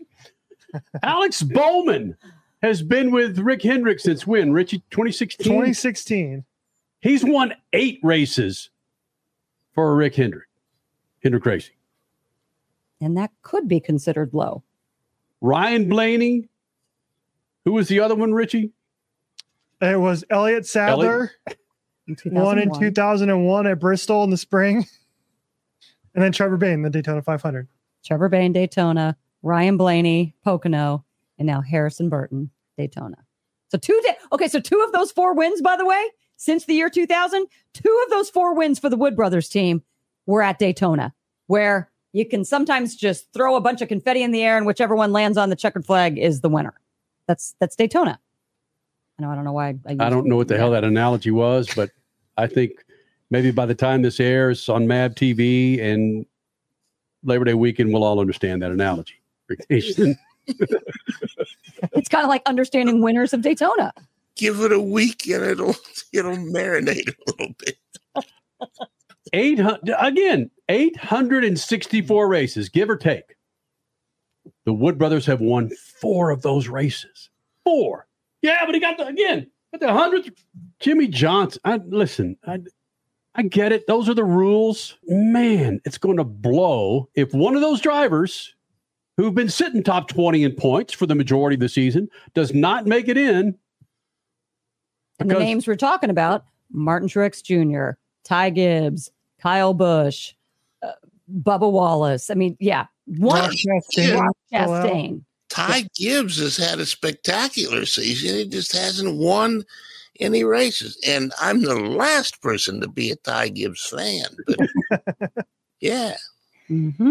Alex Bowman has been with Rick Hendrick since when, Richie? twenty sixteen? twenty sixteen. He's won eight races for Rick Hendrick. Hendrick Racing. And that could be considered low. Ryan Blaney. Who was the other one, Richie? It was Elliott Sadler. In one in two thousand one at Bristol in the spring. And then Trevor Bayne, the Daytona five hundred. Trevor Bayne, Daytona. Ryan Blaney, Pocono. And now Harrison Burton, Daytona. So two day. Okay, so two of those four wins, by the way, since the year two thousand, two of those four wins for the Wood Brothers team were at Daytona, where you can sometimes just throw a bunch of confetti in the air and whichever one lands on the checkered flag is the winner. That's that's Daytona. I know I don't know why. I, I don't know what the hell that analogy was, but I think maybe by the time this airs on M A V T V and Labor Day weekend, we'll all understand that analogy. It's kind of like understanding winners of Daytona. Give it a week and it'll it'll marinate a little bit. Eight hundred again, eight hundred and sixty-four races, give or take. The Wood Brothers have won four of those races. Four. Yeah, but he got the again. But the hundredth, Jimmy Johnson. I listen. I I get it. Those are the rules. Man, it's going to blow if one of those drivers who've been sitting top twenty in points for the majority of the season does not make it in. And the names we're talking about, Martin Truex Junior, Ty Gibbs, Kyle Busch, uh, Bubba Wallace. I mean, yeah. One Ross Chastain. Ross Chastain. Ty Gibbs has had a spectacular season. He just hasn't won any races. And I'm the last person to be a Ty Gibbs fan. But yeah. Mm-hmm.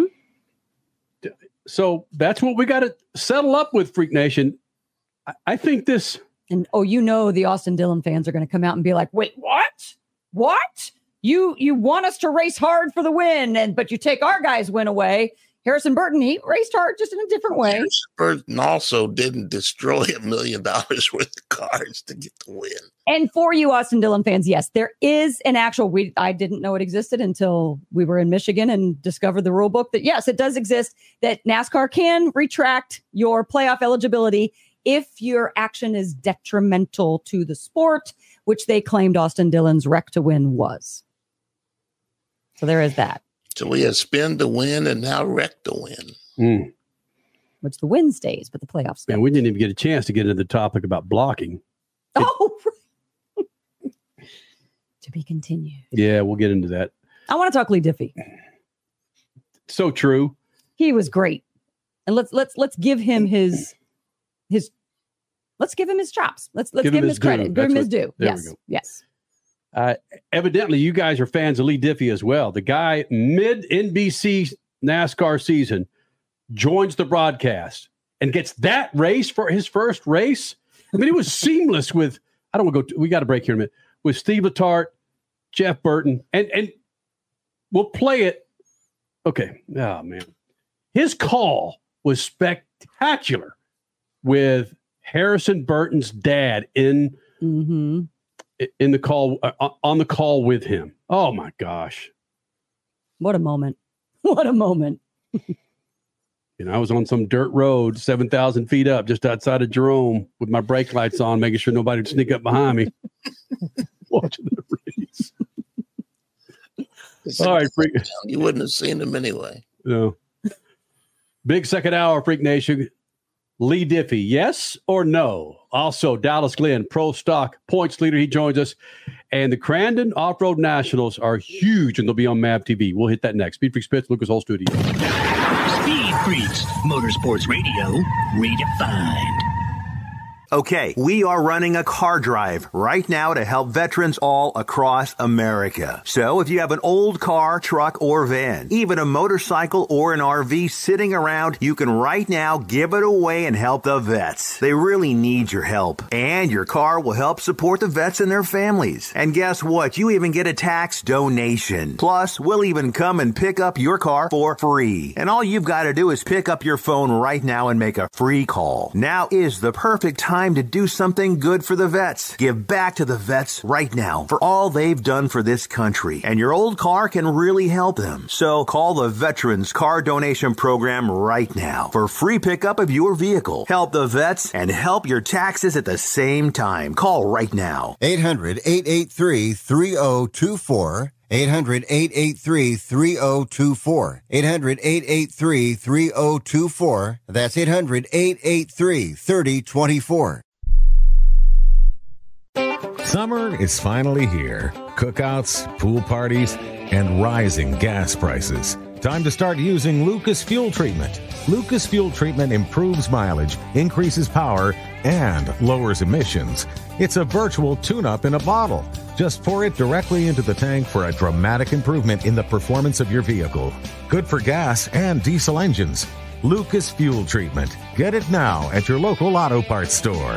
So that's what we got to settle up with, Freak Nation. I, I think this. And oh, you know, the Austin Dillon fans are going to come out and be like, wait, what? What? You you want us to race hard for the win, and but you take our guys' win away. Harrison Burton, he raced hard just in a different way. Harrison Burton also didn't destroy a million dollars worth of cars to get the win. And for you Austin Dillon fans, yes, there is an actual, we I didn't know it existed until we were in Michigan and discovered the rule book that, yes, it does exist, that NASCAR can retract your playoff eligibility if your action is detrimental to the sport, which they claimed Austin Dillon's wreck to win was. So there is that. So we had spin to win and now wreck to win. Mm. Which the win stays, but the playoffs Man, we didn't even get a chance to get into the topic about blocking. Oh, to be continued. Yeah, we'll get into that. I want to talk Lee Diffie. So true. He was great. And let's let's let's give him his his let's give him his chops. Let's let's give, give him his, his credit. Give That's him his what, due. Yes. Yes. Uh, evidently, you guys are fans of Lee Diffie as well. The guy, mid N B C NASCAR season, joins the broadcast and gets that race for his first race. I mean, it was seamless with, I don't want to go, to, we got to break here in a minute, with Steve Letarte, Jeff Burton, and, and we'll play it. Okay. Oh, man. His call was spectacular with Harrison Burton's dad in mm-hmm. in the call uh, on the call with him. Oh my gosh. What a moment. What a moment. You know, I was on some dirt road, seven thousand feet up, just outside of Jerome with my brake lights on, making sure nobody would sneak up behind me. Watching the race. All right, Freak. You wouldn't have seen them anyway. No. Big second hour, Freak Nation. Lee Diffie, yes or no? Also, Dallas Glenn, Pro Stock points leader. He joins us. And the Crandon Off-Road Nationals are huge, and they'll be on M A V T V. We'll hit that next. Speed Freaks Pits, Lucas Oil Studio. Speed Freaks, Motorsports Radio, redefined. Okay, we are running a car drive right now to help veterans all across America. So if you have an old car, truck, or van, even a motorcycle or an R V sitting around, you can right now give it away and help the vets. They really need your help. And your car will help support the vets and their families. And guess what? You even get a tax donation. Plus, we'll even come and pick up your car for free. And all you've got to do is pick up your phone right now and make a free call. Now is the perfect time to do something good for the vets. Give back to the vets right now for all they've done for this country. And your old car can really help them. So call the Veterans Car Donation Program right now for free pickup of your vehicle. Help the vets and help your taxes at the same time. Call right now. eight hundred, eight eight three, three oh two four. eight hundred, eight eight three, three oh two four. eight hundred, eight eight three, three oh two four. That's eight hundred, eight eight three, three oh two four. Summer is finally here. Cookouts, pool parties, and rising gas prices. Time to start using Lucas Fuel Treatment. Lucas Fuel Treatment improves mileage, increases power, and lowers emissions. It's a virtual tune-up in a bottle. Just pour it directly into the tank for a dramatic improvement in the performance of your vehicle. Good for gas and diesel engines. Lucas Fuel Treatment. Get it now at your local auto parts store.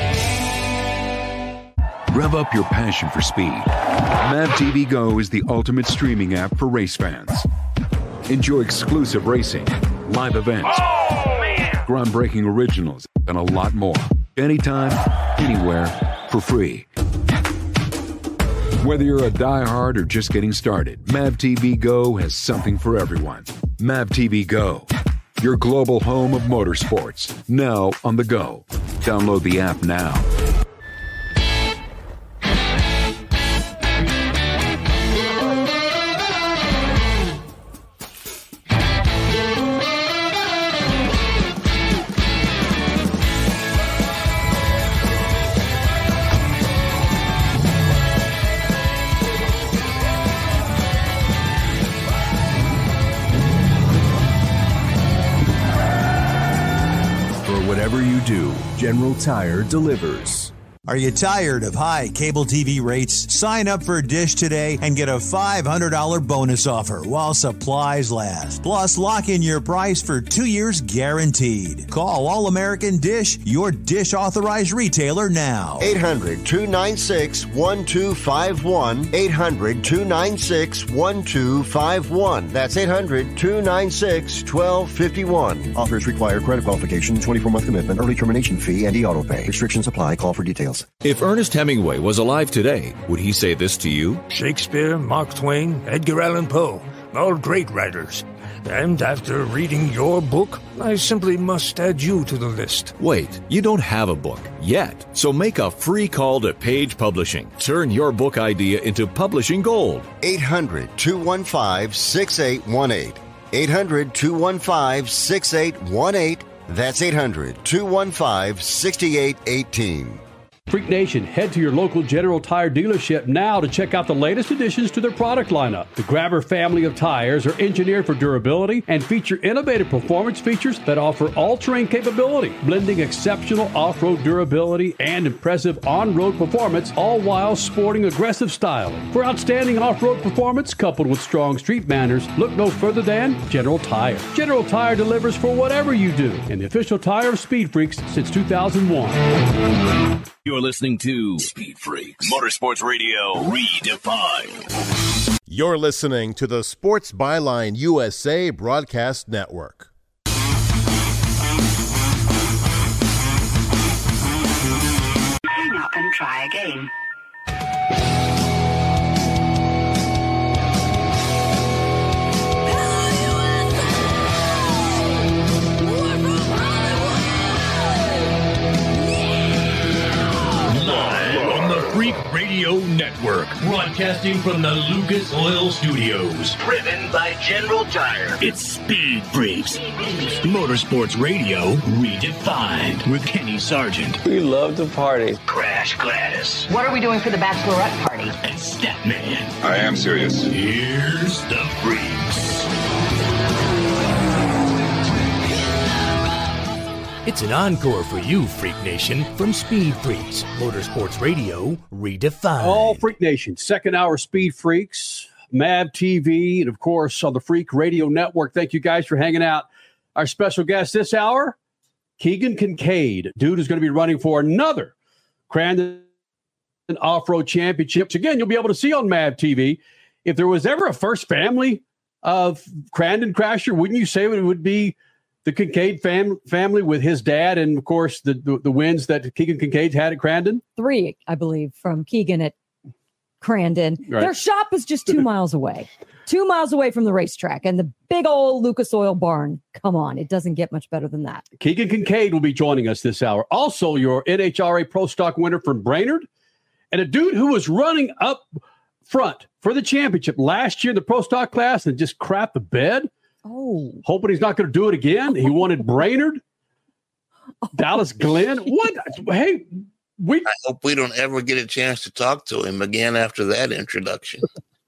Rev up your passion for speed. M A V T V Go is the ultimate streaming app for race fans. Enjoy exclusive racing, live events, groundbreaking originals, and a lot more. Anytime, anywhere, for free. Whether you're a diehard or just getting started, M A V T V Go has something for everyone. M A V T V Go, your global home of motorsports, now on the go. Download the app now. Whatever you do, General Tire delivers. Are you tired of high cable T V rates? Sign up for Dish today and get a five hundred dollars bonus offer while supplies last. Plus, lock in your price for two years guaranteed. Call All American Dish, your Dish authorized retailer now. eight hundred, two nine six, one two five one. eight hundred, two nine six, one two five one. That's eight hundred, two nine six, one two five one. Offers require credit qualification, twenty-four month commitment, early termination fee, and e-auto pay. Restrictions apply. Call for details. If Ernest Hemingway was alive today, would he say this to you? Shakespeare, Mark Twain, Edgar Allan Poe, all great writers. And after reading your book, I simply must add you to the list. Wait, you don't have a book yet. So make a free call to Page Publishing. Turn your book idea into publishing gold. eight hundred, two one five, six eight one eight. eight hundred, two one five, six eight one eight. That's eight hundred, two one five, six eight one eight. Freak Nation, head to your local General Tire dealership now to check out the latest additions to their product lineup. The Grabber family of tires are engineered for durability and feature innovative performance features that offer all-terrain capability, blending exceptional off-road durability and impressive on-road performance, all while sporting aggressive styling. For outstanding off-road performance coupled with strong street manners, look no further than General Tire. General Tire delivers for whatever you do, and the official tire of Speed Freaks since two thousand one. You're listening to Speed Freaks, Motorsports Radio redefined. You're listening to the Sports Byline U S A Broadcast Network. Hang up and try again. Hello, U Freak Radio Network, broadcasting from the Lucas Oil Studios. Driven by General Tire. It's Speed Freaks. Motorsports Radio redefined with Kenny Sargent. We love to party. Crash Gladys. What are we doing for the bachelorette party? And Statman. I am serious. Here's the Freaks. It's an encore for you, Freak Nation, from Speed Freaks, Motorsports Radio redefined. All Freak Nation, second hour Speed Freaks, M A V T V, and of course on the Freak Radio Network. Thank you guys for hanging out. Our special guest this hour, Keegan Kincaid. Dude is going to be running for another Crandon Off-Road Championships. Again, you'll be able to see on M A V T V. If there was ever a first family of Crandon Crasher, wouldn't you say it would be the Kincaid fam- family with his dad and, of course, the, the, the wins that Keegan Kincaid had at Crandon? Three, I believe, from Keegan at Crandon. Right. Their shop is just two miles away. Two miles away from the racetrack and the big old Lucas Oil barn. Come on, it doesn't get much better than that. Keegan Kincaid will be joining us this hour. Also, your N H R A Pro Stock winner from Brainerd and a dude who was running up front for the championship last year in the Pro Stock class and just crapped the bed. Oh, hoping he's not going to do it again. He wanted Brainerd, oh, Dallas Glenn. What? Hey, we. I hope we don't ever get a chance to talk to him again after that introduction.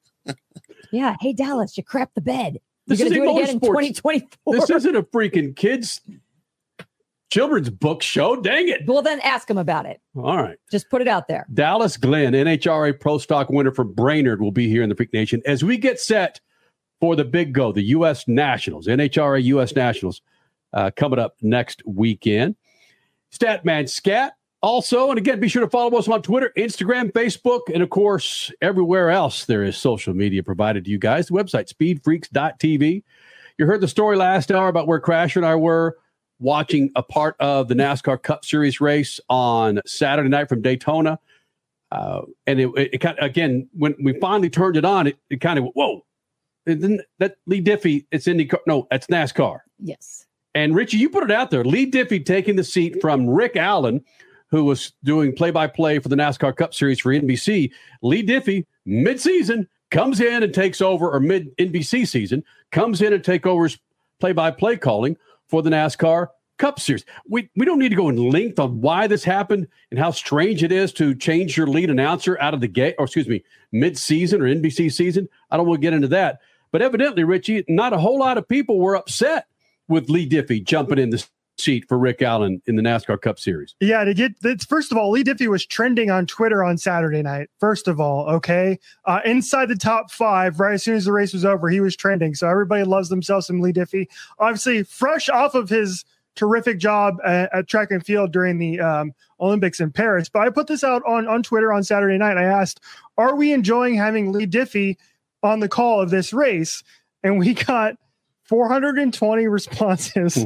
Yeah. Hey, Dallas, you crapped the bed. You're This going to isn't do it again in motorsports. twenty twenty-four. This isn't a freaking kids children's book show. Dang it. Well, then ask him about it. All right. Just put it out there. Dallas Glenn, N H R A Pro Stock winner for Brainerd, will be here in the Freak Nation as we get set for the big go, the U S Nationals, N H R A U S Nationals, uh, coming up next weekend. Statman Scat also, and again, be sure to follow us on Twitter, Instagram, Facebook, and of course, everywhere else there is social media provided to you guys. The website, speed freaks dot t v. You heard the story last hour about where Crasher and I were watching a part of the NASCAR Cup Series race on Saturday night from Daytona. Uh, and it, it, it kind of, again, when we finally turned it on, it, it kind of, whoa. And then that Lee Diffie, it's IndyCar. No, that's NASCAR. Yes. And Richie, you put it out there. Lee Diffie taking the seat from Rick Allen, who was doing play-by-play for the NASCAR Cup Series for N B C. Lee Diffie, mid-season, comes in and takes over, or mid-N B C season, comes in and take over his play-by-play calling for the NASCAR Cup Series. We we don't need to go in length on why this happened and how strange it is to change your lead announcer out of the gate, or excuse me, mid-season or N B C season. I don't want to get into that. But evidently, Richie, not a whole lot of people were upset with Lee Diffie jumping in the seat for Rick Allen in the NASCAR Cup Series. Yeah, to get this, first of all, Lee Diffie was trending on Twitter on Saturday night. First of all, okay, uh, inside the top five, right as soon as the race was over, he was trending. So everybody loves themselves some Lee Diffie. Obviously, fresh off of his terrific job at, at track and field during the um, Olympics in Paris. But I put this out on on Twitter on Saturday night. I asked, "Are we enjoying having Lee Diffie on the call of this race?" And we got four hundred twenty responses,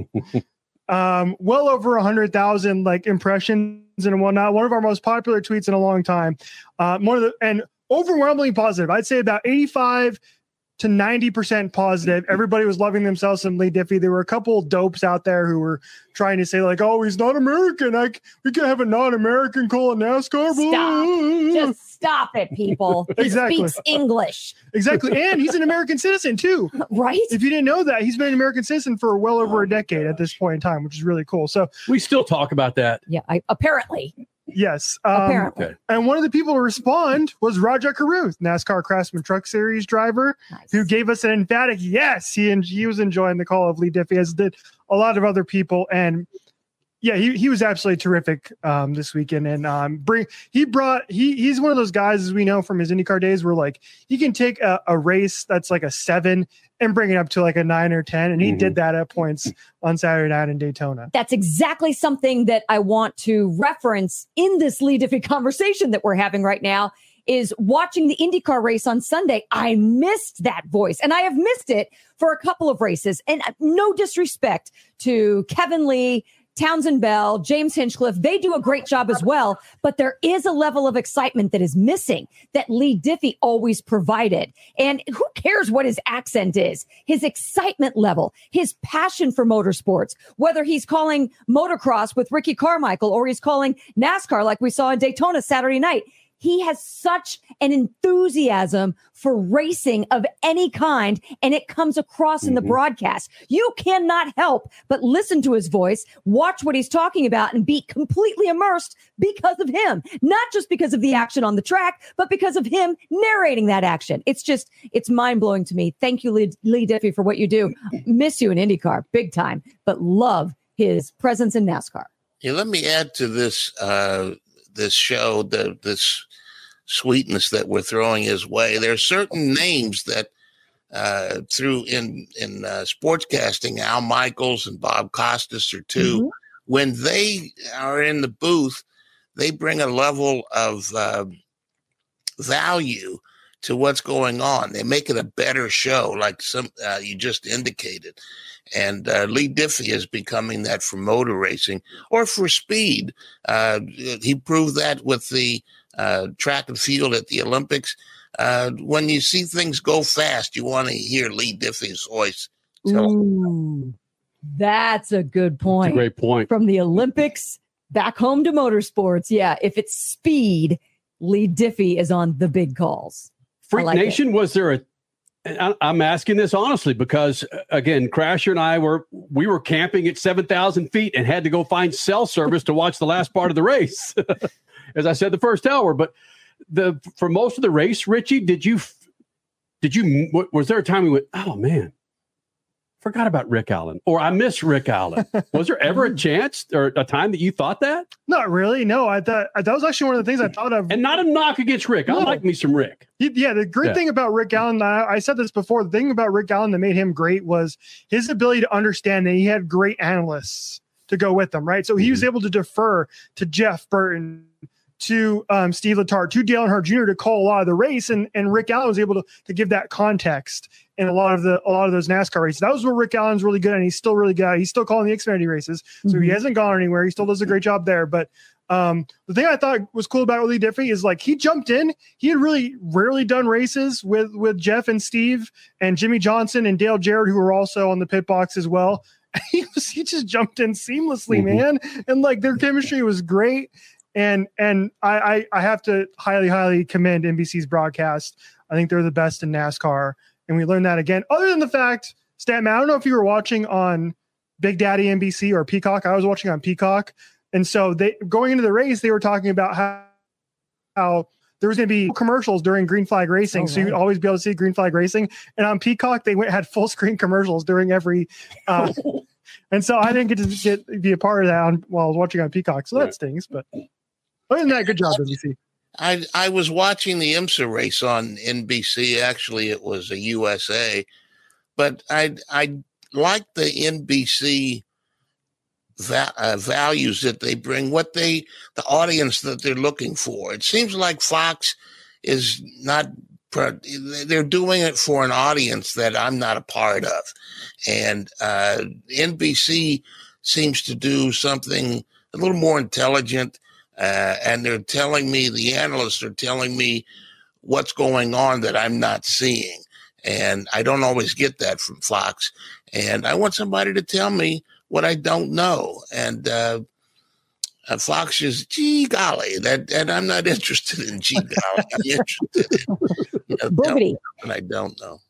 um, well over one hundred thousand like impressions and whatnot. One of our most popular tweets in a long time. Uh, one of the and overwhelmingly positive. I'd say about eighty-five to ninety percent positive. Everybody was loving themselves some Lee Diffie. There were a couple dopes out there who were trying to say like, "Oh, he's not American. Like we can't have a non-American call in NASCAR." Stop. Just stop it, people. He Exactly. speaks English. Exactly. And he's an American citizen too. Right. If you didn't know that, he's been an American citizen for well over a decade at this point in time, which is really cool. So we still talk about that. Yeah, I, apparently. Yes. Um, Apparently. Okay. And one of the people to respond was Rajah Caruth, NASCAR Craftsman Truck Series driver, Nice. who gave us an emphatic yes. He and he was enjoying the call of Lee Diffie, as did a lot of other people. And yeah, he, he was absolutely terrific um, this weekend. And um, bring he brought he he's one of those guys, as we know from his IndyCar days, where like he can take a, a race that's like a seven and bring it up to like a nine or ten. And he Mhm. did that at points on Saturday night in Daytona. That's exactly something that I want to reference in this Lee Diffie conversation that we're having right now, is watching the IndyCar race on Sunday. I missed that voice, and I have missed it for a couple of races. And no disrespect to Kevin Lee, Townsend Bell, James Hinchcliffe, they do a great job as well, but there is a level of excitement that is missing that Lee Diffie always provided. And who cares what his accent is? His excitement level, his passion for motorsports, whether he's calling motocross with Ricky Carmichael or he's calling NASCAR like we saw in Daytona Saturday night. he has such an enthusiasm for racing of any kind, and it comes across in the Mm-hmm. broadcast. You cannot help but listen to his voice, watch what he's talking about, and be completely immersed because of him. Not just because of the action on the track, but because of him narrating that action. It's just, it's mind-blowing to me. Thank you, Lee, Lee Diffie, for what you do. Miss you in IndyCar, big time, but love his presence in NASCAR. Yeah, let me add to this uh, this show, the this sweetness that we're throwing his way. There are certain names that uh, through in in uh, sportscasting, Al Michaels and Bob Costas are 2 Mm-hmm. When they are in the booth, they bring a level of uh, value to what's going on. They make it a better show, like some uh, you just indicated. And uh, Lee Diffie is becoming that for motor racing or for speed. Uh, he proved that with the uh, track and field at the Olympics. Uh, when you see things go fast, you want to hear Lee Diffie's voice. Ooh, that's a good point. That's a great point. From the Olympics back home to motorsports. Yeah, if it's speed, Lee Diffie is on the big calls. Freak like Nation, was there a and I- I'm asking this honestly because, uh, again, Crasher and I were we were camping at seven thousand feet and had to go find cell service to watch the last part of the race, as I said the first hour. But the for most of the race, Richie, did you did you was there a time we went, oh man, forgot about Rick Allen, or I miss Rick Allen? Was there ever a chance or a time that you thought that? Not really. No, I thought that was actually one of the things I thought of. And not a knock against Rick. I No. like me some Rick. He- Yeah, the great Yeah. thing about Rick Allen, I, I said this before, the thing about Rick Allen that made him great was his ability to understand that he had great analysts to go with him, right? So he was able to defer to Jeff Burton, to um, Steve Letarte, to Dale Earnhardt Junior to call a lot of the race, and and Rick Allen was able to to give that context in a lot of the a lot of those NASCAR races. That was where Rick Allen's really good, and he's still really good at. He's still calling the Xfinity races, so he Mhm. hasn't gone anywhere. He still does a great job there, but. Um, the thing I thought was cool about Lee Diffie is like he jumped in. He had really rarely done races with with Jeff and Steve and Jimmy Johnson and Dale Jarrett, who were also on the pit box as well. He was he just jumped in seamlessly, Mhm. man, and like their chemistry was great. And and I, I I have to highly highly commend N B C's broadcast. I think they're the best in NASCAR, and we learned that again. Other than the fact, Statman, I don't know if you were watching on Big Daddy N B C or Peacock. I was watching on Peacock. And so they going into the race, they were talking about how, how there was going to be commercials during green flag racing. Oh, so you'd right. always be able to see green flag racing. And on Peacock, they went had full screen commercials during every. Uh, and so I didn't get to get be a part of that on, while I was watching on Peacock. So that Right. stings. But other than that, good job, N B C. I I was watching the IMSA race on N B C. Actually, it was a U S A, but I I like the N B C va- uh, values that they bring, what they the audience that they're looking for. It seems like Fox is not. pro- They're doing it for an audience that I'm not a part of, and uh, N B C seems to do something a little more intelligent. Uh, and they're telling me, the analysts are telling me what's going on that I'm not seeing. And I don't always get that from Fox. And I want somebody to tell me what I don't know. And uh, uh, Fox is, gee golly, that, and I'm not interested in gee golly. I'm interested in you know, Boogity. what I don't know.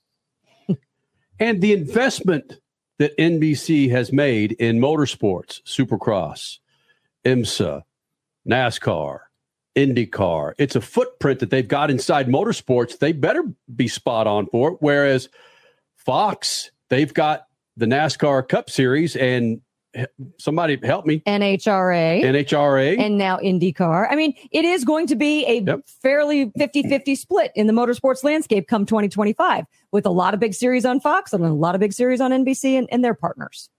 And the investment that N B C has made in motorsports, Supercross, IMSA, NASCAR, IndyCar, it's a footprint that they've got inside motorsports. They better be spot on for it. Whereas Fox, they've got the NASCAR Cup Series and somebody help me. N H R A. N H R A. And now IndyCar. I mean, it is going to be a Yep. fairly fifty-fifty split in the motorsports landscape come twenty twenty-five with a lot of big series on Fox and a lot of big series on N B C and, and their partners.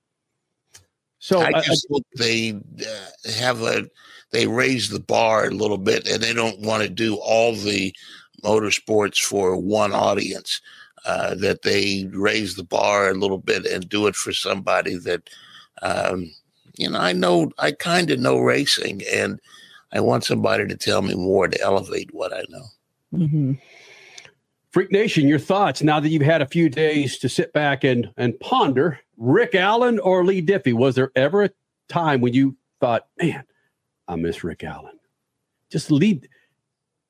So I uh, just think they uh, have a they raise the bar a little bit, and they don't want to do all the motorsports for one audience. Uh, that they raise the bar a little bit and do it for somebody that, um, you know, I know I kind of know racing, and I want somebody to tell me more to elevate what I know. Mm-hmm. Freak Nation, your thoughts now that you've had a few days to sit back and, and ponder Rick Allen or Lee Diffie. Was there ever a time when you thought, man, I miss Rick Allen? Just Lee,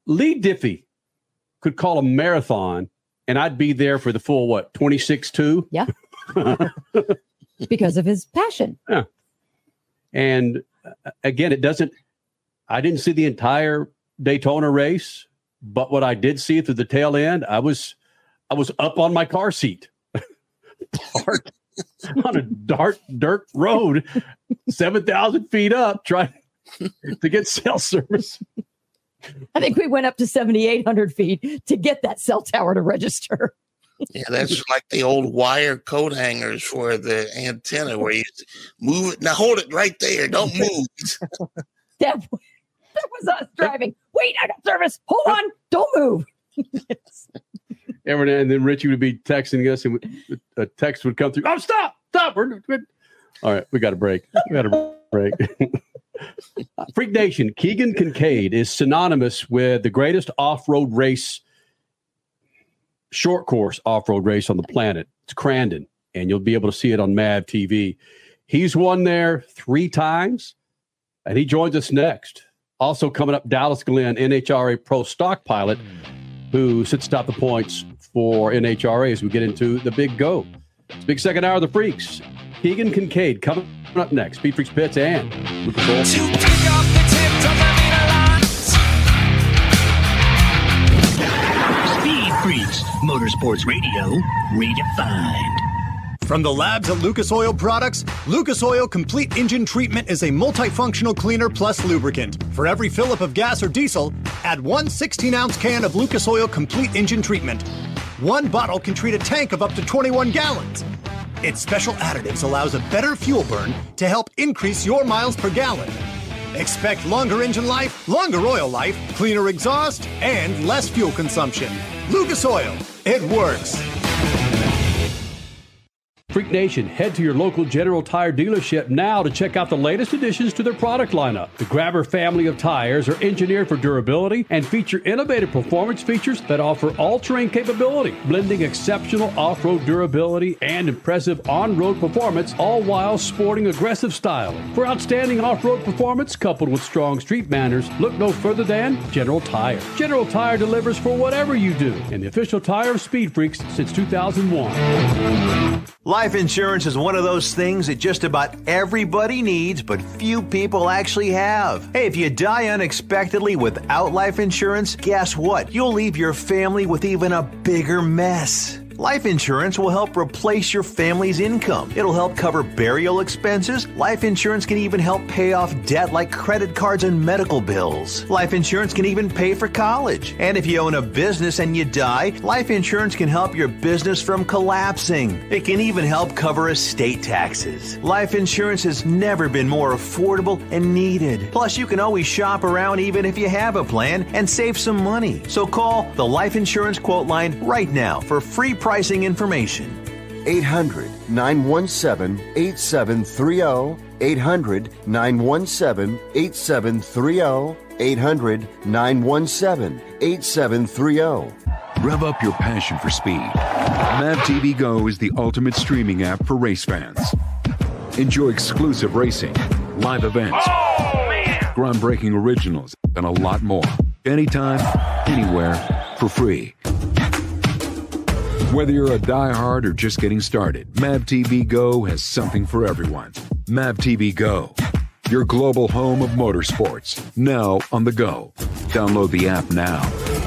Lee Diffie could call a marathon, and I'd be there for the full, what, twenty-six two? Yeah. Because of his passion. Yeah. And uh, again, it doesn't, I didn't see the entire Daytona race, but what I did see through the tail end, I was, I was up on my car seat. Parked on a dark dirt road, seven thousand feet up, trying to get cell service. I think we went up to seventy-eight hundred feet to get that cell tower to register. Yeah, that's like the old wire coat hangers for the antenna where you move it. Now hold it right there. Don't move. that, that was us driving. Wait, I got service. Hold on. Don't move. Every now and then Richie would be texting us and a text would come through. Oh, stop, stop. We're, we're... All right, we got a break. We got a break. Freak Nation, Keegan Kincaid is synonymous with the greatest off-road race, short course off-road race on the planet. It's Crandon, and you'll be able to see it on Mav T V. He's won there three times, and he joins us next. Also coming up, Dallas Glenn, N H R A Pro Stock Pilot, who sits atop the points for N H R A as we get into the big go. It's big second hour of the Freaks. Keegan Kincaid coming up next. Speed Freaks Pits and Lucas Oil. Speed Freaks, Motorsports Radio, redefined. From the labs at Lucas Oil Products, Lucas Oil Complete Engine Treatment is a multifunctional cleaner plus lubricant. For every fill-up of gas or diesel, add one sixteen-ounce can of Lucas Oil Complete Engine Treatment. One bottle can treat a tank of up to twenty-one gallons. Its special additives allows a better fuel burn to help increase your miles per gallon. Expect longer engine life, longer oil life, cleaner exhaust, and less fuel consumption. Lucas Oil, it works. Freak Nation, head to your local General Tire dealership now to check out the latest additions to their product lineup. The Grabber family of tires are engineered for durability and feature innovative performance features that offer all-terrain capability, blending exceptional off-road durability and impressive on-road performance, all while sporting aggressive styling. For outstanding off-road performance coupled with strong street manners, look no further than General Tire. General Tire delivers for whatever you do, and the official tire of Speed Freaks since two thousand one. Life insurance is one of those things that just about everybody needs, but few people actually have. Hey, if you die unexpectedly without life insurance, guess what? You'll leave your family with even a bigger mess. Life insurance will help replace your family's income. It'll help cover burial expenses. Life insurance can even help pay off debt like credit cards and medical bills. Life insurance can even pay for college. And if you own a business and you die, life insurance can help your business from collapsing. It can even help cover estate taxes. Life insurance has never been more affordable and needed. Plus, you can always shop around even if you have a plan and save some money. So call the Life Insurance Quote Line right now for free pricing information. eight hundred, nine one seven, eight seven three zero. eight hundred, nine one seven, eight seven three zero. eight hundred, nine one seven, eight seven three zero. Rev up your passion for speed. Mav T V Go is the ultimate streaming app for race fans. Enjoy exclusive racing, live events, groundbreaking originals, and a lot more. Anytime, anywhere, for free. Whether you're a diehard or just getting started, Mav T V Go has something for everyone. Mav T V Go, your global home of motorsports, now on the go. Download the app now.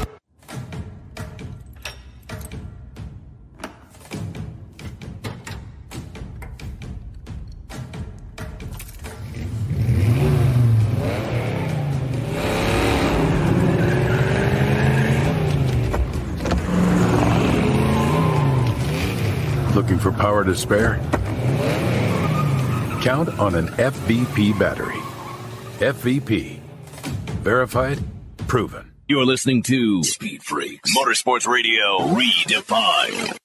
Looking for power to spare? Count on an F V P battery. F V P. Verified, proven. You're listening to Speed Freaks, Motorsports Radio, redefined.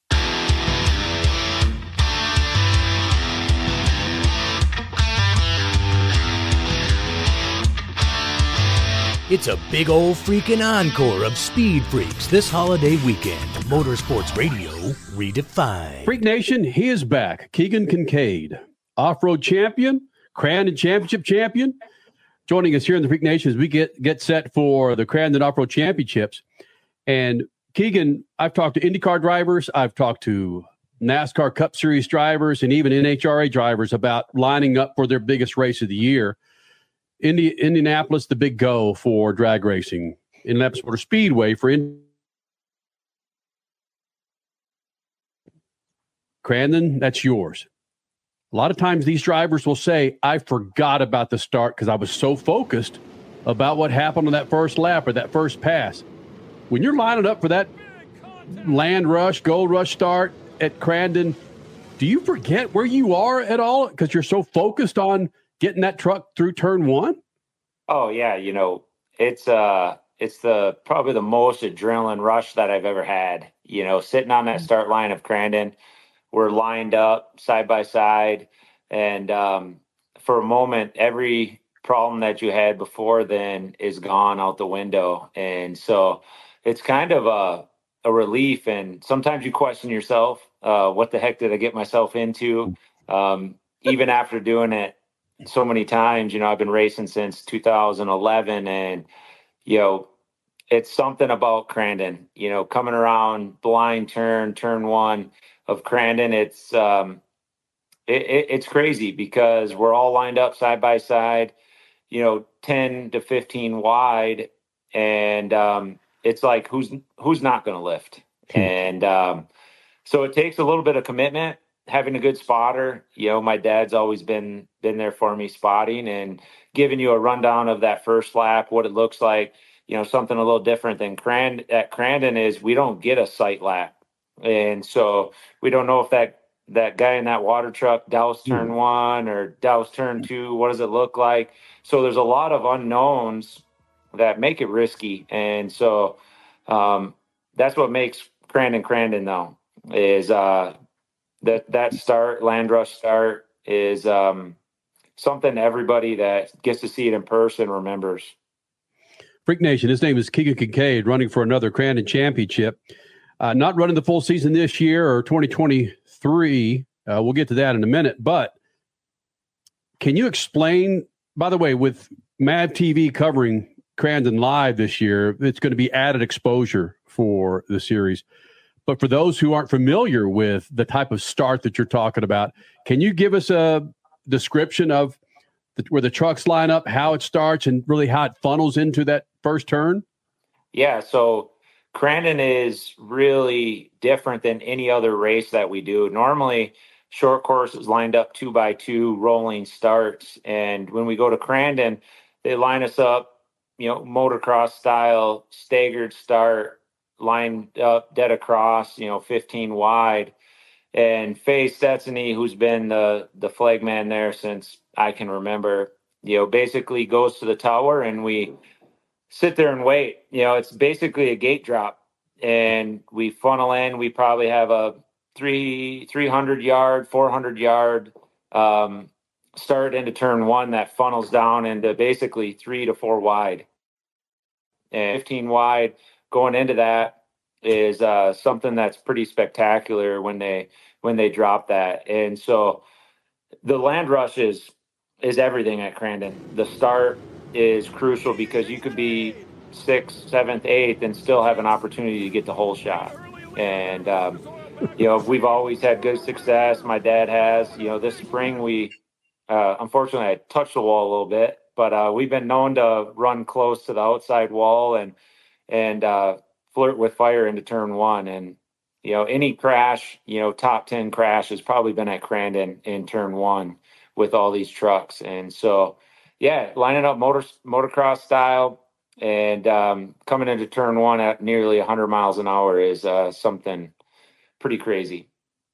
It's a big old freaking encore of Speed Freaks this holiday weekend. Motorsports Radio, redefined. Freak Nation, he is back. Keegan Kincaid, off-road champion, Crandon Championship champion, joining us here in the Freak Nation as we get, get set for the Crandon Off-Road Championships. And Keegan, I've talked to IndyCar drivers, I've talked to NASCAR Cup Series drivers, and even N H R A drivers about lining up for their biggest race of the year. Indi- Indianapolis, the big go for drag racing. Indianapolis Motor Speedway for Indy. Crandon, that's yours. A lot of times these drivers will say, I forgot about the start because I was so focused about what happened on that first lap or that first pass. When you're lining up for that land rush, gold rush start at Crandon, do you forget where you are at all because you're so focused on getting that truck through turn one? Oh, yeah. You know, it's uh, it's the probably the most adrenaline rush that I've ever had. You know, sitting on that start line of Crandon, we're lined up side by side. And um, for a moment, every problem that you had before then is gone out the window. And so it's kind of a, a relief. And sometimes you question yourself, uh, what the heck did I get myself into? Um, even after doing it so many times, you know, I've been racing since two thousand eleven, and, you know, it's something about Crandon, you know, coming around blind turn, turn one of Crandon. It's, um, it, it, it's crazy because we're all lined up side by side, you know, ten to fifteen wide. And, um, it's like, who's, who's not going to lift? And, um, so it takes a little bit of commitment, having a good spotter. You know, my dad's always been, been there for me spotting and giving you a rundown of that first lap, what it looks like. You know, something a little different than Crandon at Crandon is we don't get a sight lap. And so we don't know if that, that guy in that water truck doused turn one or doused turn two, what does it look like? So there's a lot of unknowns that make it risky. And so um, that's what makes Crandon Crandon though, is uh, that, that start, land rush start is um, something everybody that gets to see it in person remembers. Freak Nation, his name is Keegan Kincaid, running for another Crandon championship. Uh, not running the full season this year or twenty twenty-three. Uh, we'll get to that in a minute. But can you explain, by the way, with M A V T V covering Crandon live this year, it's going to be added exposure for the series. But for those who aren't familiar with the type of start that you're talking about, can you give us a description of the, where the trucks line up, how it starts, and really how it funnels into that first turn? Yeah, so Crandon is really different than any other race that we do. Normally, short course is lined up two by two rolling starts. And when we go to Crandon, they line us up, you know, motocross style, staggered start, lined up dead across, you know, fifteen wide. And Faye Stetsony, who's been the, the flag man there since I can remember, you know, basically goes to the tower and we sit there and wait. You know, it's basically a gate drop, and we funnel in. We probably have a three, three hundred yard, four hundred yard um, start into turn one that funnels down into basically three to four wide. And fifteen wide going into that is uh, something that's pretty spectacular when they, when they drop that. And so the land rush is, is everything at Crandon. The start is crucial because you could be sixth, seventh, eighth, and still have an opportunity to get the whole shot. And, um, you know, we've always had good success. My dad has. You know, this spring we, uh, unfortunately, I touched the wall a little bit, but uh, we've been known to run close to the outside wall and, and uh, flirt with fire into turn one. And, you know, any crash, you know, top ten crash has probably been at Crandon in turn one with all these trucks. And so, yeah, lining up motor motocross style and um, coming into turn one at nearly one hundred miles an hour is uh, something pretty crazy.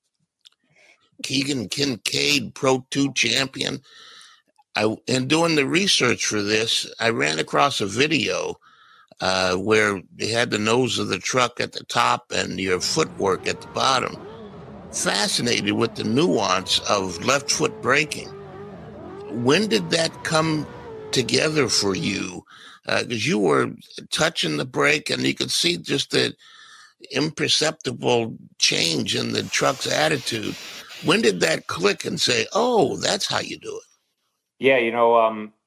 Keegan Kincaid, Pro two champion. I, in doing the research for this, I ran across a video uh, where they had the nose of the truck at the top and your footwork at the bottom. Fascinated with the nuance of left foot braking. When did that come together for you? Because uh, you were touching the brake and you could see just the imperceptible change in the truck's attitude. When did that click and say, oh, that's how you do it? Yeah, you know, um,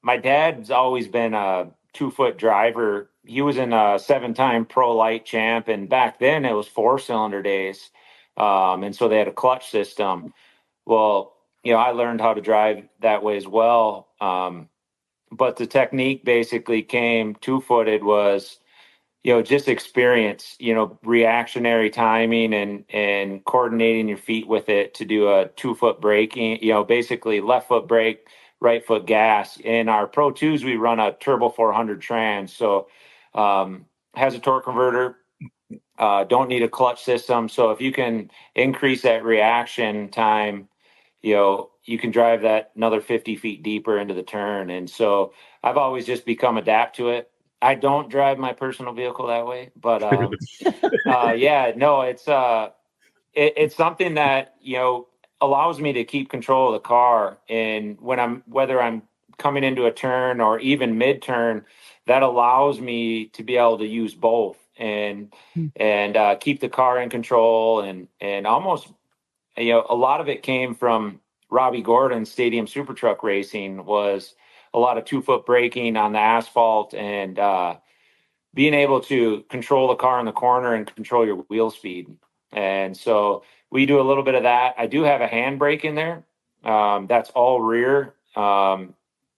my dad's always been a two foot driver. He was in a seven time pro light champ. And back then it was four cylinder days. Um, and so they had a clutch system. Well, you know, I learned how to drive that way as well. Um, but the technique basically came two footed was, you know, just experience, you know, reactionary timing and, and coordinating your feet with it to do a two foot braking, you know, basically left foot brake, right foot gas. In our Pro twos, we run a turbo four hundred trans. So, um, has a torque converter, uh, don't need a clutch system. So if you can increase that reaction time, you know, you can drive that another fifty feet deeper into the turn. And so I've always just become adapt to it. I don't drive my personal vehicle that way, but, um, uh, yeah, no, it's, uh, it, it's something that, you know, allows me to keep control of the car. And when I'm, whether I'm coming into a turn or even mid turn, that allows me to be able to use both and, mm. and, uh, keep the car in control. And, and almost, you know, a lot of it came from Robbie Gordon's Stadium Super Truck Racing was a lot of two foot braking on the asphalt and, uh, being able to control the car in the corner and control your wheel speed. And so we do a little bit of that. I do have a handbrake in there. Um, that's all rear. Um,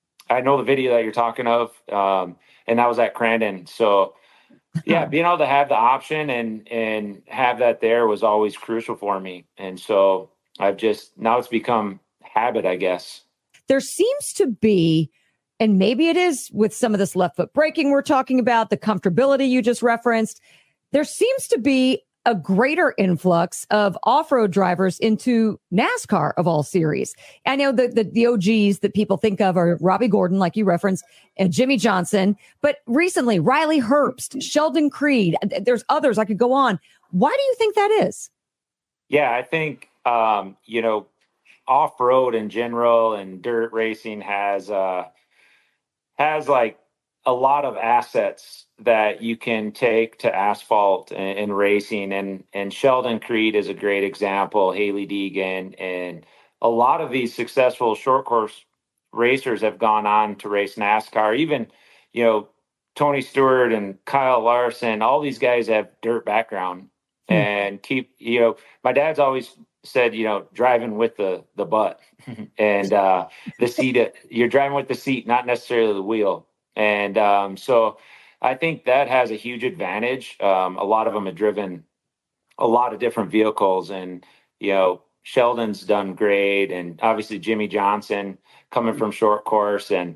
I know the video that you're talking of, um, and that was at Crandon. So yeah, being able to have the option and, and have that there was always crucial for me. And so I've just, now it's become habit, I guess. There seems to be, and maybe it is with some of this left foot braking we're talking about, the comfortability you just referenced, there seems to be a greater influx of off-road drivers into NASCAR of all series. I know the, the, the O Gs that people think of are Robbie Gordon, like you referenced, and Jimmy Johnson. But recently, Riley Herbst, Sheldon Creed, there's others I could go on. Why do you think that is? Yeah, I think, um, you know, off-road in general and dirt racing has, uh, has like a lot of assets that you can take to asphalt and, and racing. And, and Sheldon Creed is a great example, Haley Deegan, and a lot of these successful short course racers have gone on to race NASCAR. Even, you know, Tony Stewart and Kyle Larson, all these guys have dirt background hmm. and keep, you know, my dad's always said, you know, driving with the, the butt and uh, the seat, you're driving with the seat, not necessarily the wheel. And um, so I think that has a huge advantage. Um, a lot of them have driven a lot of different vehicles, and, you know, Sheldon's done great. And obviously Jimmy Johnson coming from short course. And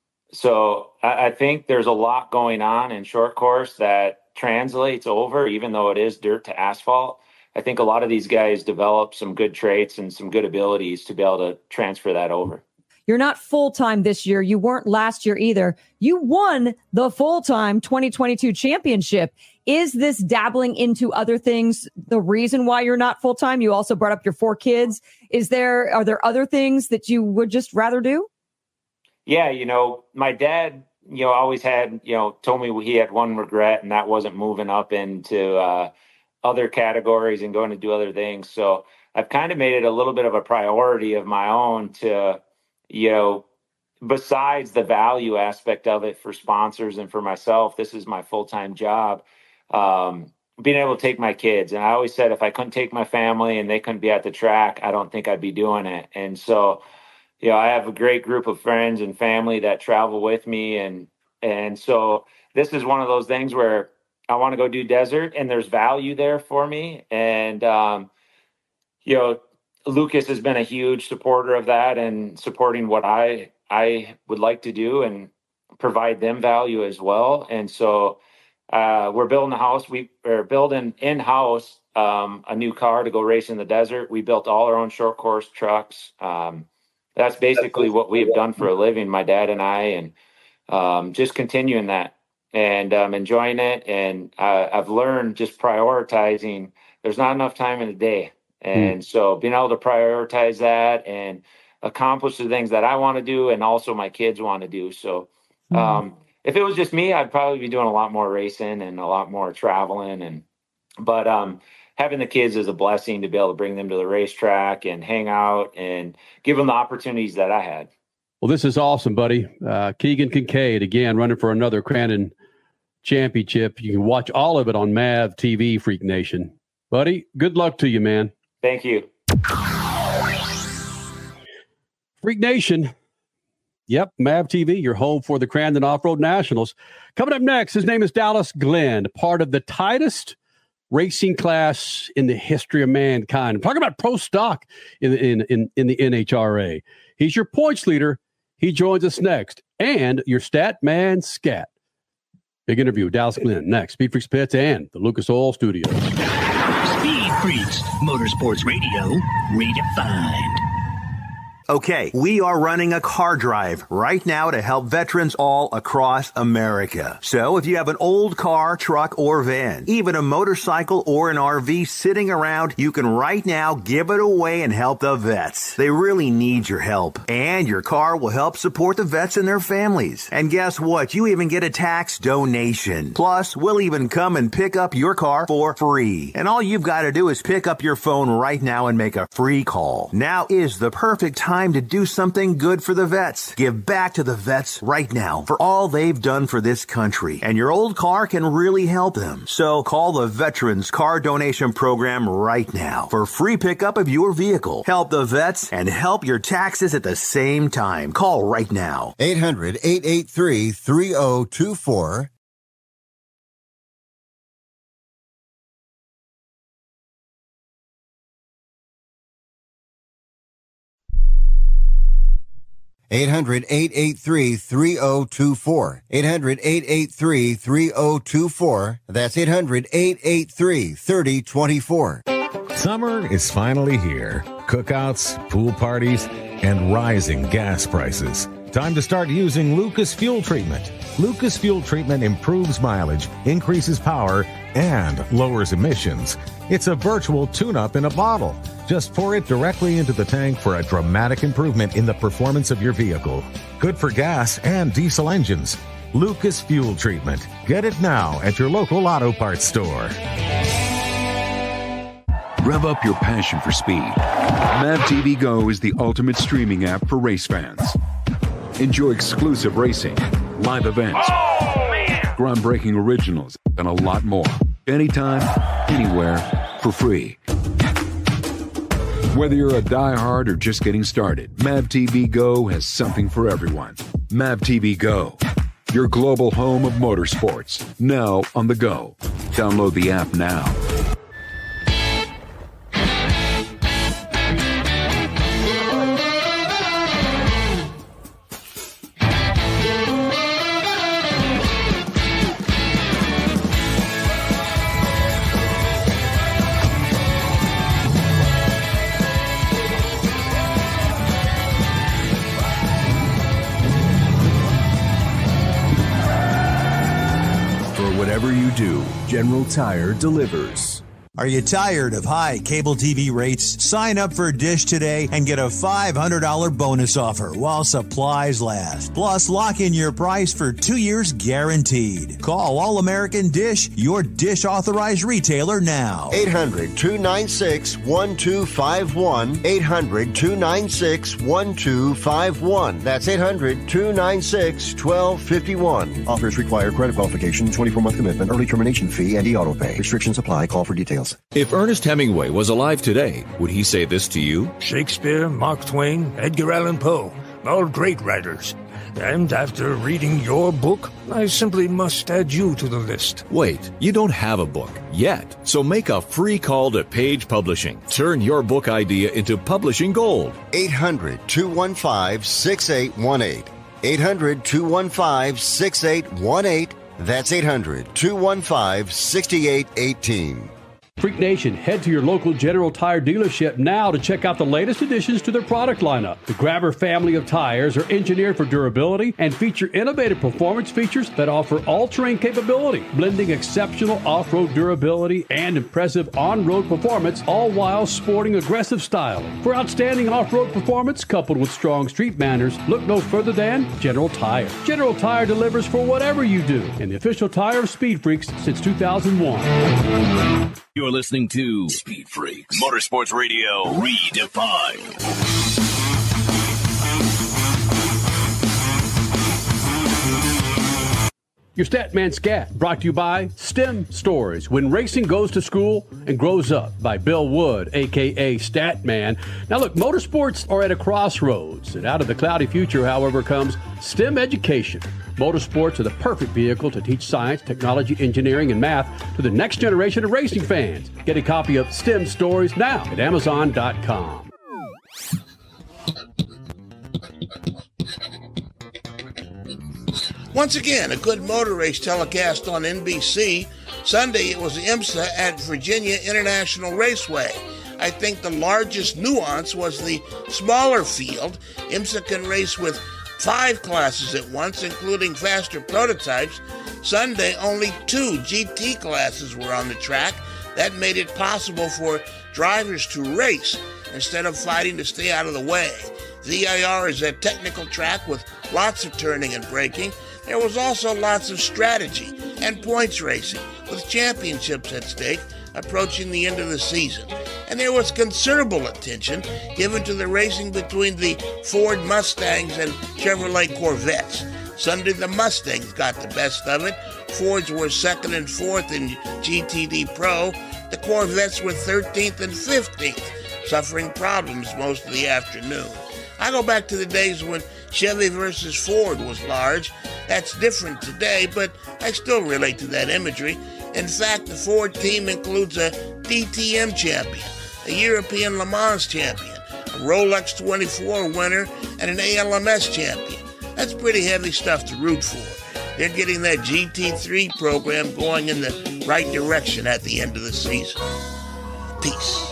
so I, I think there's a lot going on in short course that translates over, even though it is dirt to asphalt. I think a lot of these guys develop some good traits and some good abilities to be able to transfer that over. You're not full-time this year. You weren't last year either. You won the full-time twenty twenty-two championship. Is this dabbling into other things the reason why you're not full-time? You also brought up your four kids. Is there, are there other things that you would just rather do? Yeah, you know, my dad, you know, always had, you know, told me he had one regret, and that wasn't moving up into uh, other categories and going to do other things. So I've kind of made it a little bit of a priority of my own to, you know, besides the value aspect of it for sponsors and for myself, this is my full-time job, um, being able to take my kids. And I always said, if I couldn't take my family and they couldn't be at the track, I don't think I'd be doing it. And so, you know, I have a great group of friends and family that travel with me. And, and so this is one of those things where I want to go do desert and there's value there for me. And, um, you know, Lucas has been a huge supporter of that and supporting what I, I would like to do and provide them value as well. And so, uh, we're building a house. We are building in-house, um, a new car to go race in the desert. We built all our own short course trucks. Um, that's basically what we have done for a living, my dad and I, and, um, just continuing that. And I'm um, enjoying it. And uh, I've learned just prioritizing. There's not enough time in the day. And mm. so being able to prioritize that and accomplish the things that I want to do and also my kids want to do. So um, mm. if it was just me, I'd probably be doing a lot more racing and a lot more traveling. And but um, having the kids is a blessing to be able to bring them to the racetrack and hang out and give them the opportunities that I had. Well, this is awesome, buddy. Uh, Keegan Kincaid, again, running for another Crandon championship. You can watch all of it on M A V T V, Freak Nation. Buddy, good luck to you, man. Thank you. Freak Nation. Yep, M A V T V, your home for the Crandon Off-Road Nationals. Coming up next, his name is Dallas Glenn, part of the tightest racing class in the history of mankind. I'm talking about pro stock in, in, in, in the N H R A. He's your points leader. He joins us next. And your stat man scat. Big interview with Dallas Glenn next. Speed Freaks Pits and the Lucas Oil Studios. Speed Freaks, Motorsports Radio, redefined. Okay, we are running a car drive right now to help veterans all across America. So if you have an old car, truck, or van, even a motorcycle or an R V sitting around, you can right now give it away and help the vets. They really need your help. And your car will help support the vets and their families. And guess what? You even get a tax donation. Plus, we'll even come and pick up your car for free. And all you've got to do is pick up your phone right now and make a free call. Now is the perfect time Time to do something good for the vets. Give back to the vets right now for all they've done for this country. And your old car can really help them. So call the Veterans Car Donation Program right now for free pickup of your vehicle. Help the vets and help your taxes at the same time. Call right now. eight hundred, eight eight three, three oh two four. eight hundred, eight eight three, three oh two four. eight hundred, eight eight three, three oh two four. That's eight hundred, eight eight three, three oh two four. Summer is finally here. Cookouts, pool parties, and rising gas prices. Time to start using Lucas Fuel Treatment. Lucas Fuel Treatment improves mileage, increases power, and lowers emissions. It's a virtual tune-up in a bottle. Just pour it directly into the tank for a dramatic improvement in the performance of your vehicle. Good for gas and diesel engines. Lucas Fuel Treatment. Get it now at your local auto parts store. Rev up your passion for speed. Mav T V Go is the ultimate streaming app for race fans. Enjoy exclusive racing, live events, groundbreaking originals, and a lot more. Anytime, anywhere, for free. Whether you're a diehard or just getting started, Mav T V Go has something for everyone. Mav T V Go, your global home of motorsports, now on the go. Download the app now. Whatever you do, General Tire delivers. Are you tired of high cable T V rates? Sign up for Dish today and get a five hundred dollars bonus offer while supplies last. Plus, lock in your price for two years guaranteed. Call All American Dish, your Dish authorized retailer now. eight hundred, two nine six, one two five one. eight hundred, two nine six, one two five one. That's eight hundred, two nine six, one two five one. Offers require credit qualification, twenty-four month commitment, early termination fee, and e-auto pay. Restrictions apply. Call for details. If Ernest Hemingway was alive today, would he say this to you? Shakespeare, Mark Twain, Edgar Allan Poe, all great writers. And after reading your book, I simply must add you to the list. Wait, you don't have a book yet, so make a free call to Page Publishing. Turn your book idea into publishing gold. eight hundred, two one five, six eight one eight. eight hundred, two one five, six eight one eight. That's eight hundred, two one five, six eight one eight. Freak Nation, head to your local General Tire dealership now to check out the latest additions to their product lineup. The Grabber family of tires are engineered for durability and feature innovative performance features that offer all-terrain capability, blending exceptional off-road durability and impressive on-road performance, all while sporting aggressive style. For outstanding off-road performance coupled with strong street manners, look no further than General Tire. General Tire delivers for whatever you do, and the official tire of Speed Freaks since two thousand one. You're listening to Speed Freaks, Motorsports Radio, redefined. Your Statman Scat, brought to you by STEM Stories. When racing goes to school and grows up, by Bill Wood, a k a. Statman. Now look, motorsports are at a crossroads, and out of the cloudy future, however, comes STEM education. Motorsports are the perfect vehicle to teach science, technology, engineering, and math to the next generation of racing fans. Get a copy of STEM Stories now at amazon dot com. Once again, a good motor race telecast on N B C. Sunday, it was IMSA at Virginia International Raceway. I think the largest nuance was the smaller field. IMSA can race with five classes at once, including faster prototypes. Sunday, only two G T classes were on the track. That made it possible for drivers to race instead of fighting to stay out of the way. V I R is a technical track with lots of turning and braking. There was also lots of strategy and points racing, with championships at stake approaching the end of the season. And there was considerable attention given to the racing between the Ford Mustangs and Chevrolet Corvettes. Sunday, the Mustangs got the best of it. Fords were second and fourth in G T D Pro. The Corvettes were thirteenth and fifteenth, suffering problems most of the afternoon. I go back to the days when Chevy versus Ford was large. That's different today, but I still relate to that imagery. In fact, the Ford team includes a D T M champion, a European Le Mans champion, a Rolex twenty-four winner, and an A L M S champion. That's pretty heavy stuff to root for. They're getting that G T three program going in the right direction at the end of the season. Peace.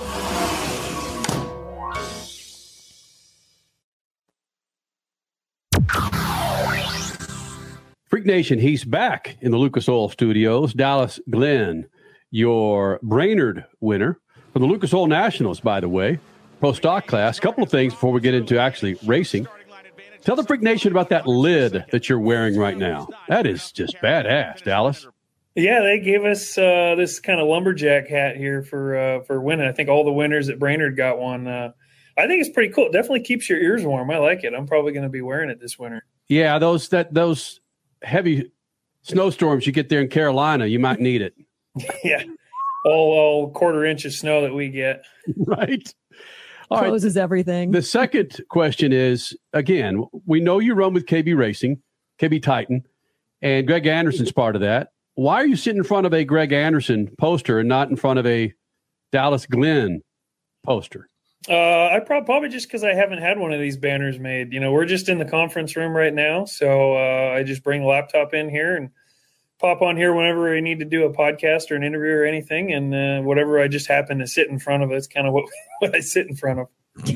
Freak Nation, he's back in the Lucas Oil Studios. Dallas Glenn, your Brainerd winner for the Lucas Oil Nationals, by the way. Pro stock class. Couple of things before we get into actually racing. Tell the Freak Nation about that lid that you're wearing right now. That is just badass, Dallas. Yeah, they gave us uh, this kind of lumberjack hat here for uh, for winning. I think all the winners at Brainerd got one. Uh, I think it's pretty cool. It definitely keeps your ears warm. I like it. I'm probably going to be wearing it this winter. Yeah, those that those heavy snowstorms you get there in Carolina, you might need it. Yeah, all, all quarter inch of snow that we get. Right. All Closes right. everything. The second question is, again, we know you run with K B Racing, K B Titan, and Greg Anderson's part of that. Why are you sitting in front of a Greg Anderson poster and not in front of a Dallas Glenn poster? Uh, I prob- probably just because I haven't had one of these banners made. You know, we're just in the conference room right now, so uh, I just bring a laptop in here and pop on here whenever I need to do a podcast or an interview or anything, and uh, whatever I just happen to sit in front of is kind of what, what I sit in front of.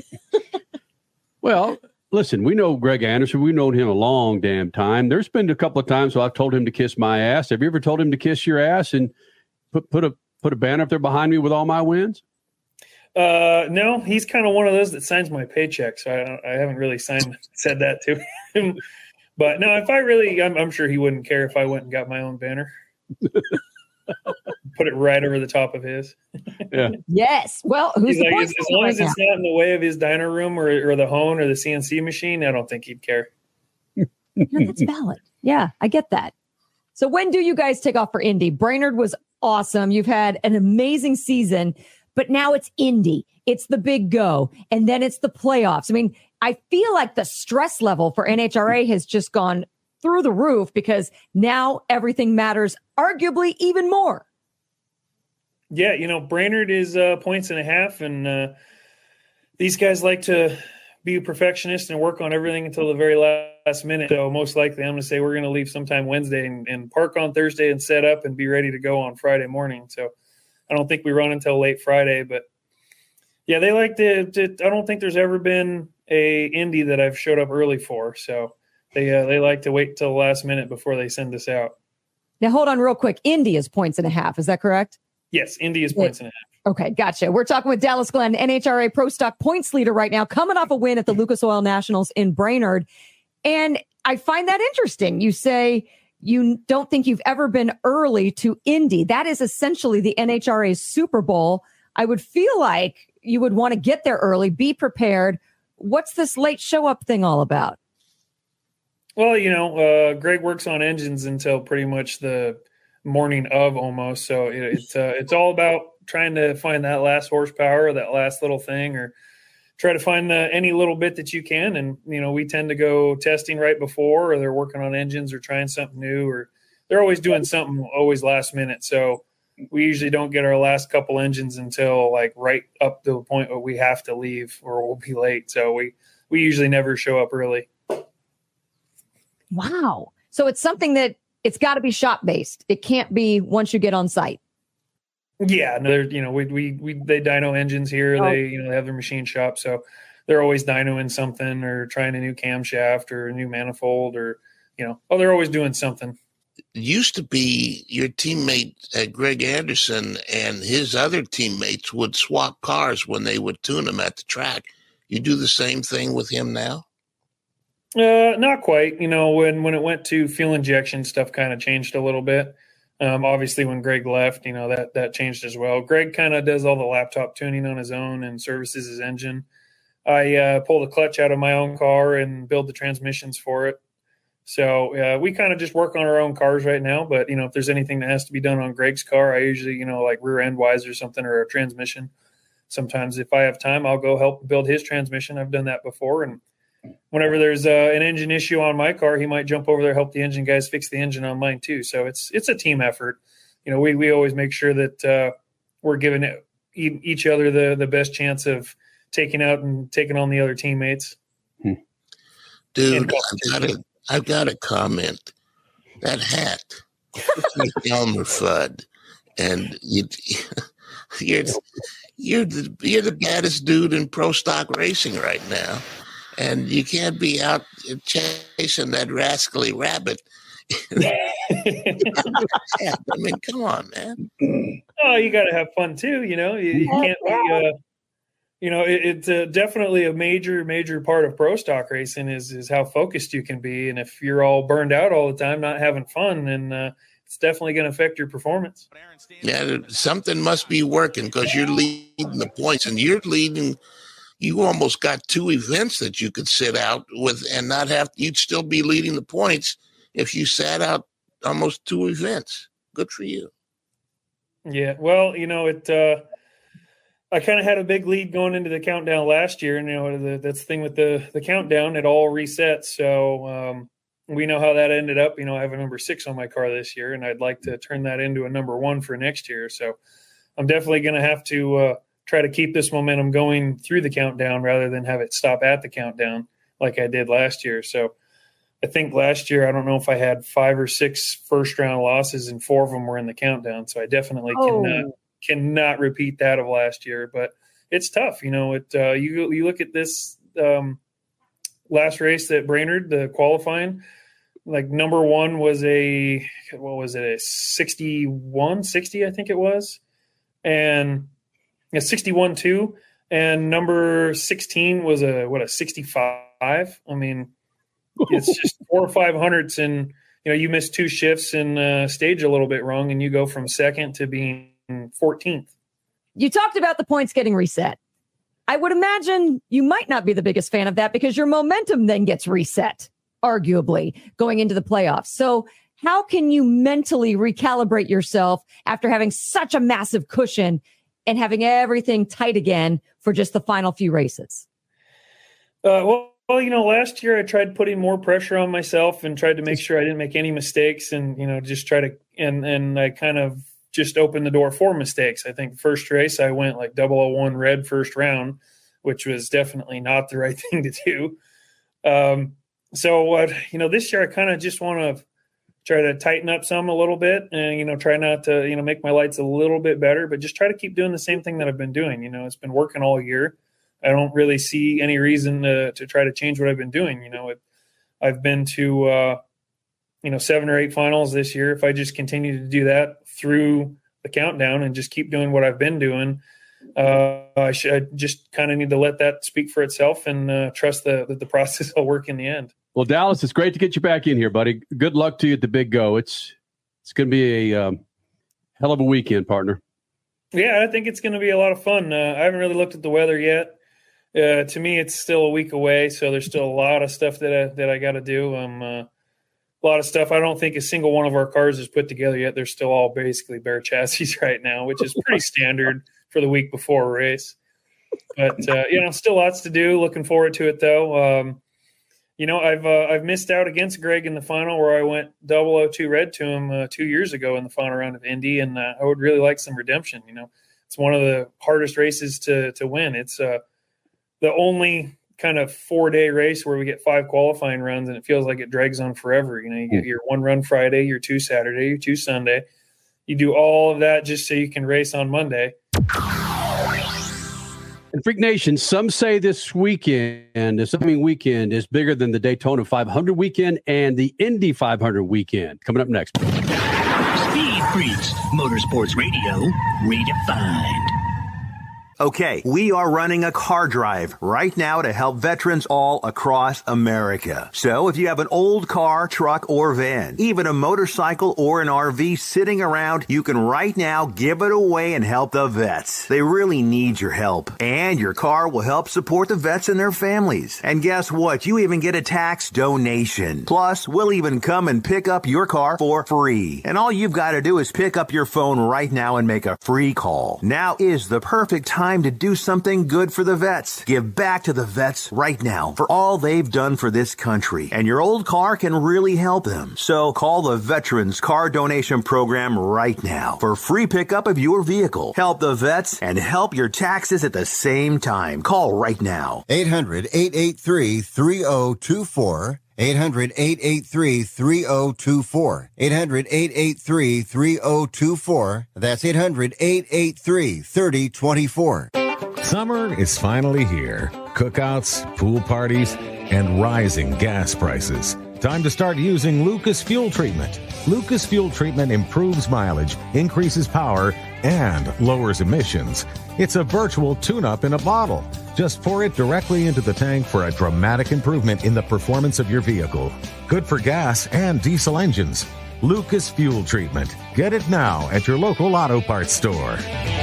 Well, listen, we know Greg Anderson. We've known him a long damn time. There's been a couple of times where I've told him to kiss my ass. Have you ever told him to kiss your ass and put put a put a banner up there behind me with all my wins? Uh, no, he's kind of one of those that signs my paycheck, so I, I haven't really signed said that to him. But no, if I really, I'm, I'm sure he wouldn't care if I went and got my own banner. Put it right over the top of his. Yeah. Yes. Well, who's He's the like, point as, as guy long right as it's now? not in the way of his diner room or, or the hone or the C N C machine, I don't think he'd care. Yeah, that's valid. Yeah, I get that. So when do you guys take off for Indy? Brainerd was awesome. You've had an amazing season, but now it's Indy. It's the big go, and then it's the playoffs. I mean, I feel like the stress level for N H R A has just gone through the roof because now everything matters arguably even more. Yeah, you know, Brainerd is uh, points and a half, and uh, these guys like to be a perfectionist and work on everything until the very last minute. So most likely I'm going to say we're going to leave sometime Wednesday and, and park on Thursday and set up and be ready to go on Friday morning. So I don't think we run until late Friday, but yeah, they like to, to I don't think there's ever been a Indy that I've showed up early for. So they uh, they like to wait till the last minute before they send us out. Now, hold on real quick. Indy is points and a half. Is that correct? Yes, Indy is points and a half. Okay, gotcha. We're talking with Dallas Glenn, N H R A Pro Stock points leader right now, coming off a win at the Lucas Oil Nationals in Brainerd. And I find that interesting. You say you don't think you've ever been early to Indy. That is essentially the N H R A's Super Bowl. I would feel like you would want to get there early, be prepared. What's this late show up thing all about? Well, you know, uh, Greg works on engines until pretty much the morning of almost. So it, it's uh, it's all about trying to find that last horsepower, or that last little thing, or try to find uh, any little bit that you can. And, you know, we tend to go testing right before, or they're working on engines or trying something new, or they're always doing something always last minute. So we usually don't get our last couple engines until like right up to the point where we have to leave or we'll be late. So we, we usually never show up early. Wow. So it's something that it's got to be shop based. It can't be once you get on site. Yeah, no, they're, you know, we, we, we, they dyno engines here. Oh. They, you know, they have their machine shop. So they're always dynoing something or trying a new camshaft or a new manifold or, you know, oh, they're always doing something. It used to be your teammate, uh, Greg Anderson, and his other teammates would swap cars when they would tune them at the track. You do the same thing with him now? Uh, not quite. You know, when, when it went to fuel injection, stuff kind of changed a little bit. Um, obviously, when Greg left, you know, that that changed as well. Greg kind of does all the laptop tuning on his own and services his engine. I uh, pull the clutch out of my own car and build the transmissions for it. So uh, we kind of just work on our own cars right now. But, you know, if there's anything that has to be done on Greg's car, I usually, you know, like rear end wise or something or a transmission. Sometimes if I have time, I'll go help build his transmission. I've done that before. And whenever there's uh, an engine issue on my car, he might jump over there, help the engine guys fix the engine on mine too. So it's it's a team effort. You know, we we always make sure that uh, we're giving it, e- each other the the best chance of taking out and taking on the other teammates. Hmm. Dude, I've got, a, I've got a comment. That hat, it's like Elmer Fudd, and you, you're you're the you're the baddest dude in pro stock racing right now. And you can't be out chasing that rascally rabbit. I mean, come on, man. Oh, you got to have fun too. You know, you, you can't be, uh, you know, it, it's uh, definitely a major, major part of pro stock racing is, is how focused you can be. And if you're all burned out all the time, not having fun, then uh, it's definitely going to affect your performance. Yeah, something must be working because you're leading the points and you're leading. You almost got two events that you could sit out with and not have, you'd still be leading the points if you sat out almost two events. Good for you. Yeah. Well, you know, it, uh, I kind of had a big lead going into the countdown last year, and, you know, the, that's the thing with the, the countdown, it all resets. So, um, we know how that ended up. You know, I have a number six on my car this year, and I'd like to turn that into a number one for next year. So I'm definitely going to have to, uh, try to keep this momentum going through the countdown rather than have it stop at the countdown like I did last year. So I think last year, I don't know if I had five or six first round losses and four of them were in the countdown. So I definitely Oh. cannot, cannot repeat that of last year, but it's tough. You know, it, uh, you, you look at this um, last race at Brainerd, the qualifying, like number one was a, what was it? A sixty-one, sixty, I think it was. And yeah, sixty-one two, and number sixteen was a what a sixty-five. I mean, it's just four or five hundredths, and you know you miss two shifts and uh, stage a little bit wrong, and you go from second to being fourteenth. You talked about the points getting reset. I would imagine you might not be the biggest fan of that because your momentum then gets reset, arguably, going into the playoffs. So how can you mentally recalibrate yourself after having such a massive cushion and having everything tight again for just the final few races? Uh, well, well, you know, last year I tried putting more pressure on myself and tried to make sure I didn't make any mistakes, and you know, just try to and and I kind of just opened the door for mistakes. I think first race I went like double oh one red first round, which was definitely not the right thing to do. Um, so what uh, you know, this year I kind of just want to try to tighten up some a little bit and, you know, try not to, you know, make my lights a little bit better, but just try to keep doing the same thing that I've been doing. You know, it's been working all year. I don't really see any reason to, to try to change what I've been doing. You know, it, I've been to, uh, you know, seven or eight finals this year. If I just continue to do that through the countdown and just keep doing what I've been doing, uh, I should I just kind of need to let that speak for itself and uh, trust the, that the process will work in the end. Well, Dallas, it's great to get you back in here, buddy. Good luck to you at the Big Go. It's it's going to be a um, hell of a weekend, partner. Yeah, I think it's going to be a lot of fun. Uh, I haven't really looked at the weather yet. uh, to me, it's still a week away, so there's still a lot of stuff that I, that I got to do. Um, uh, a lot of stuff. I don't think a single one of our cars is put together yet. They're still all basically bare chassis right now, which is pretty standard for the week before a race. But uh, you know, still lots to do. Looking forward to it, though. Um, you know, I've uh, I've missed out against Greg in the final where I went double oh two red to him uh, two years ago in the final round of Indy, and uh, I would really like some redemption. You know, it's one of the hardest races to to win. It's uh, the only kind of four day race where we get five qualifying runs, and it feels like it drags on forever. You know, you get your one run Friday, your two Saturday, your two Sunday. You do all of that just so you can race on Monday. And Freak Nation, some say this weekend, this upcoming weekend, is bigger than the Daytona five hundred weekend and the Indy five hundred weekend. Coming up next. Speed Freaks, Motorsports Radio, redefined. Okay, we are running a car drive right now to help veterans all across America. So if you have an old car, truck, or van, even a motorcycle or an R V sitting around, you can right now give it away and help the vets. They really need your help. And your car will help support the vets and their families. And guess what? You even get a tax donation. Plus, we'll even come and pick up your car for free. And all you've got to do is pick up your phone right now and make a free call. Now is the perfect time to do something good for the vets. Give back to the vets right now for all they've done for this country. And your old car can really help them. So call the Veterans Car Donation Program right now for free pickup of your vehicle. Help the vets and help your taxes at the same time. Call right now. eight hundred, eight eight three, three oh two four. eight hundred, eight eight three, three oh two four. eight hundred, eight eight three, three oh two four. That's eight hundred, eight eight three, three oh two four. Summer is finally here. Cookouts, pool parties, and rising gas prices. Time to start using Lucas Fuel Treatment. Lucas Fuel Treatment improves mileage, increases power, and lowers emissions. It's a virtual tune-up in a bottle. Just pour it directly into the tank for a dramatic improvement in the performance of your vehicle. Good for gas and diesel engines. Lucas Fuel Treatment. Get it now at your local auto parts store.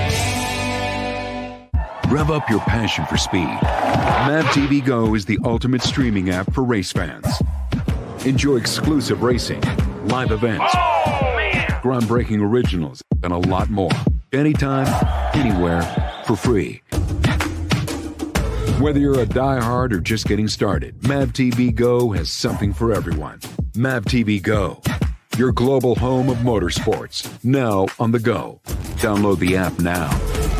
Rev up your passion for speed. MavTV Go is the ultimate streaming app for race fans. Enjoy exclusive racing, live events, groundbreaking originals, and a lot more. Anytime, anywhere, for free. Whether you're a diehard or just getting started, MavTV Go has something for everyone. MavTV Go, your global home of motorsports, now on the go. Download the app now.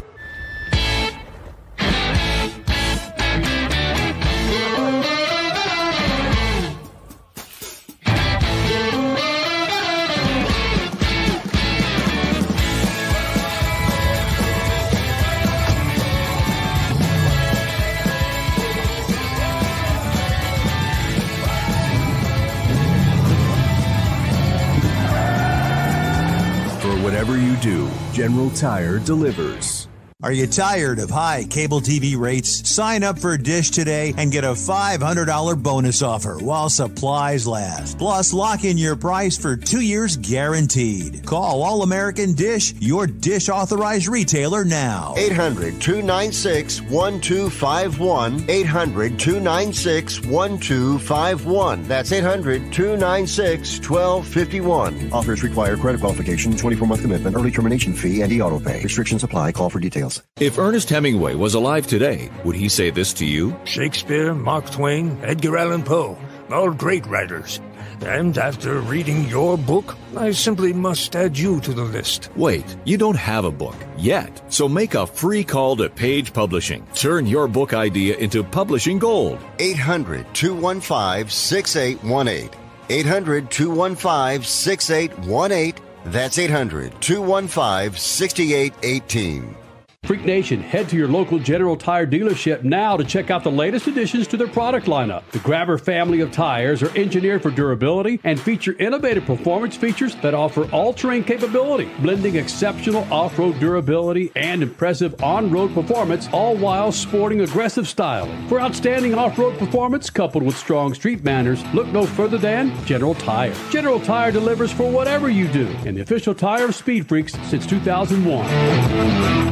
Whatever you do, General Tire delivers. Are you tired of high cable T V rates? Sign up for Dish today and get a five hundred dollars bonus offer while supplies last. Plus, lock in your price for two years guaranteed. Call All American Dish, your Dish authorized retailer now. eight hundred, two nine six, one two five one. eight hundred, two nine six, one two five one. That's eight hundred, two nine six, one two five one. Offers require credit qualification, twenty-four month commitment, early termination fee, and e-auto pay. Restrictions apply. Call for details. If Ernest Hemingway was alive today, would he say this to you? Shakespeare, Mark Twain, Edgar Allan Poe, all great writers. And after reading your book, I simply must add you to the list. Wait, you don't have a book yet. So make a free call to Page Publishing. Turn your book idea into publishing gold. eight hundred, two one five, six eight one eight. eight hundred, two one five, six eight one eight. That's eight hundred, two one five, six eight one eight. Freak Nation, head to your local General Tire dealership now to check out the latest additions to their product lineup. The Grabber family of tires are engineered for durability and feature innovative performance features that offer all-terrain capability, blending exceptional off-road durability and impressive on-road performance, all while sporting aggressive styling. For outstanding off-road performance coupled with strong street manners, look no further than General Tire. General Tire delivers for whatever you do, and the official tire of Speed Freaks since two thousand one. You're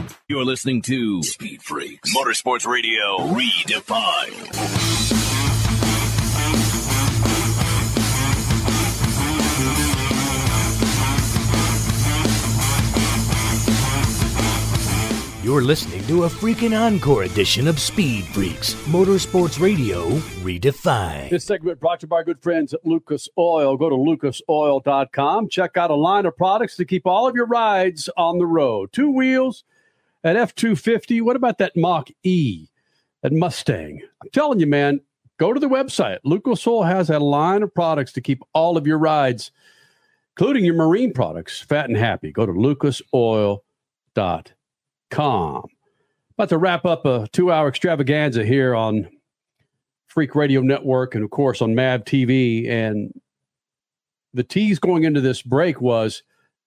listening to Speed Freaks Motorsports Radio Redefined. You're listening to a freaking encore edition of Speed Freaks Motorsports Radio Redefined. This segment brought to you by our good friends at Lucas Oil. Go to lucas oil dot com. Check out a line of products to keep all of your rides on the road. Two wheels, an F two fifty. What about that Mach-E, that Mustang? I'm telling you, man, go to the website. Lucas Oil has a line of products to keep all of your rides, including your marine products, fat and happy. Go to lucas oil dot com. About to wrap up a two-hour extravaganza here on Freak Radio Network and, of course, on M A V T V. And the tease going into this break was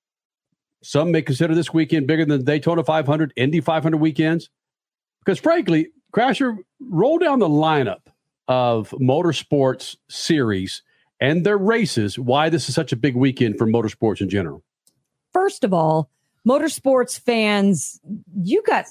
some may consider this weekend bigger than the Daytona five hundred, Indy five hundred weekends. Because, frankly, Crasher, roll down the lineup of motorsports series and their races, why this is such a big weekend for motorsports in general. First of all, motorsports fans, you got,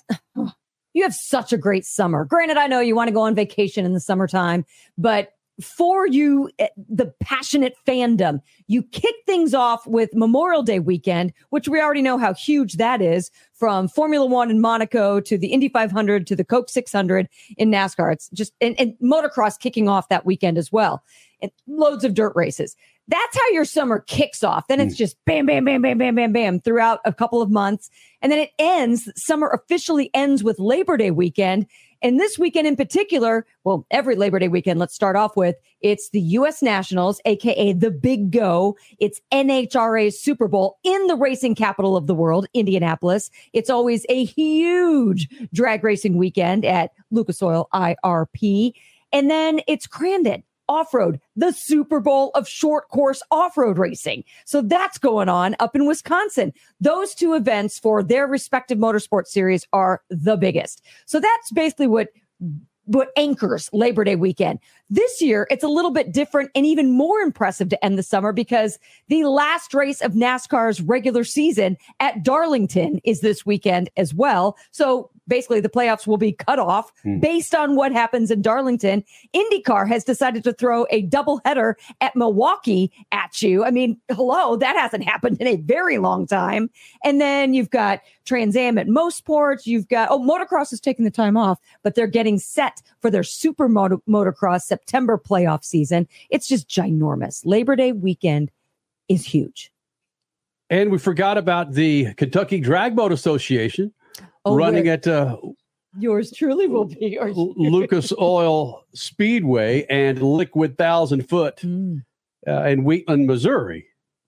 you have such a great summer. Granted, I know you want to go on vacation in the summertime, but for you, the passionate fandom, you kick things off with Memorial Day weekend, which we already know how huge that is, from Formula One in Monaco to the Indy five hundred to the Coke six hundred in NASCAR. It's just, and, and motocross kicking off that weekend as well. And loads of dirt races. That's how your summer kicks off. Then it's just bam, bam, bam, bam, bam, bam, bam throughout a couple of months. And then it ends, summer officially ends with Labor Day weekend. And this weekend in particular, well, every Labor Day weekend, let's start off with, it's the U S Nationals, a k a the Big Go. It's N H R A's Super Bowl in the racing capital of the world, Indianapolis. It's always a huge drag racing weekend at Lucas Oil I R P. And then it's Crandon Off-road, the Super Bowl of short course off-road racing. So that's going on up in Wisconsin. Those two events for their respective motorsport series are the biggest. So that's basically what what anchors Labor Day weekend. This year, it's a little bit different and even more impressive to end the summer because the last race of NASCAR's regular season at Darlington is this weekend as well. So basically, the playoffs will be cut off hmm. based on what happens in Darlington. IndyCar has decided to throw a doubleheader at Milwaukee at you. I mean, hello, that hasn't happened in a very long time. And then you've got Trans Am at most ports. You've got, oh, motocross is taking the time off, but they're getting set for their super moto- motocross September playoff season. It's just ginormous. Labor Day weekend is huge. And we forgot about the Kentucky Drag Boat Association. Oh, running at uh, yours truly will be Lucas Oil Speedway and Liquid Thousand Foot mm. uh, in Wheatland, Missouri.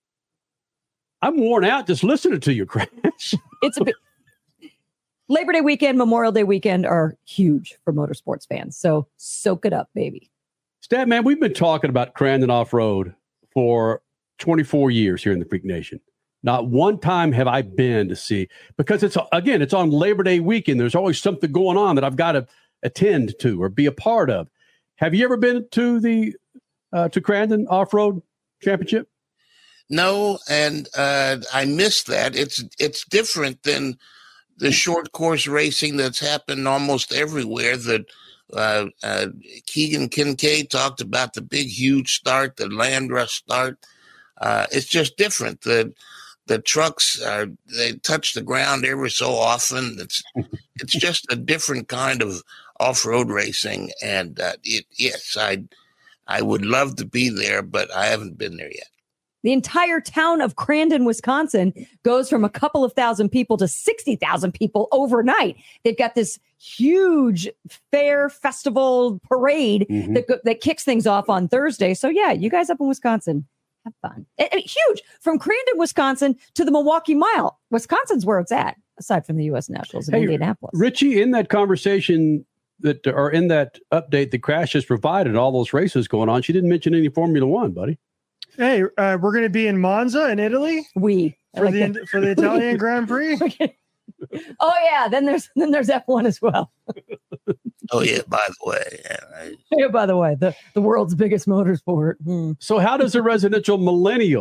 I'm worn out just listening to you, Crash. It's a bit. Labor Day weekend, Memorial Day weekend are huge for motorsports fans. So soak it up, baby. Stat man, we've been talking about Crandon Off-Road for twenty-four years here in the Freak Nation. Not one time have I been to see, because it's, again, it's on Labor Day weekend. There's always something going on that I've got to attend to or be a part of. Have you ever been to the, uh, to Crandon Off-Road Championship? No. And, uh, I missed that. It's, it's different than the short course racing that's happened almost everywhere. That, uh, uh, Keegan Kincaid talked about the big, huge start, the land rush start. Uh, it's just different. The, The trucks are, they touch the ground every so often. It's it's just a different kind of off-road racing. And uh, it, yes, I I would love to be there, but I haven't been there yet. The entire town of Crandon, Wisconsin goes from a couple of thousand people to sixty thousand people overnight. They've got this huge fair festival parade mm-hmm. that, that kicks things off on Thursday. So yeah, you guys up in Wisconsin, have fun. It, it, huge. From Crandon, Wisconsin to the Milwaukee Mile. Wisconsin's where it's at, aside from the U S Nationals in hey, Indianapolis. Richie, in that conversation that, or in that update that Crash has provided, all those races going on, she didn't mention any Formula One, buddy. Hey, uh, we're going to be in Monza in Italy. We for like the for the Italian Grand Prix. Oh yeah, then there's then there's F one as well. Oh yeah, by the way, yeah, I... yeah, by the way, the, the world's biggest motorsport. Hmm. So how does a residential millennial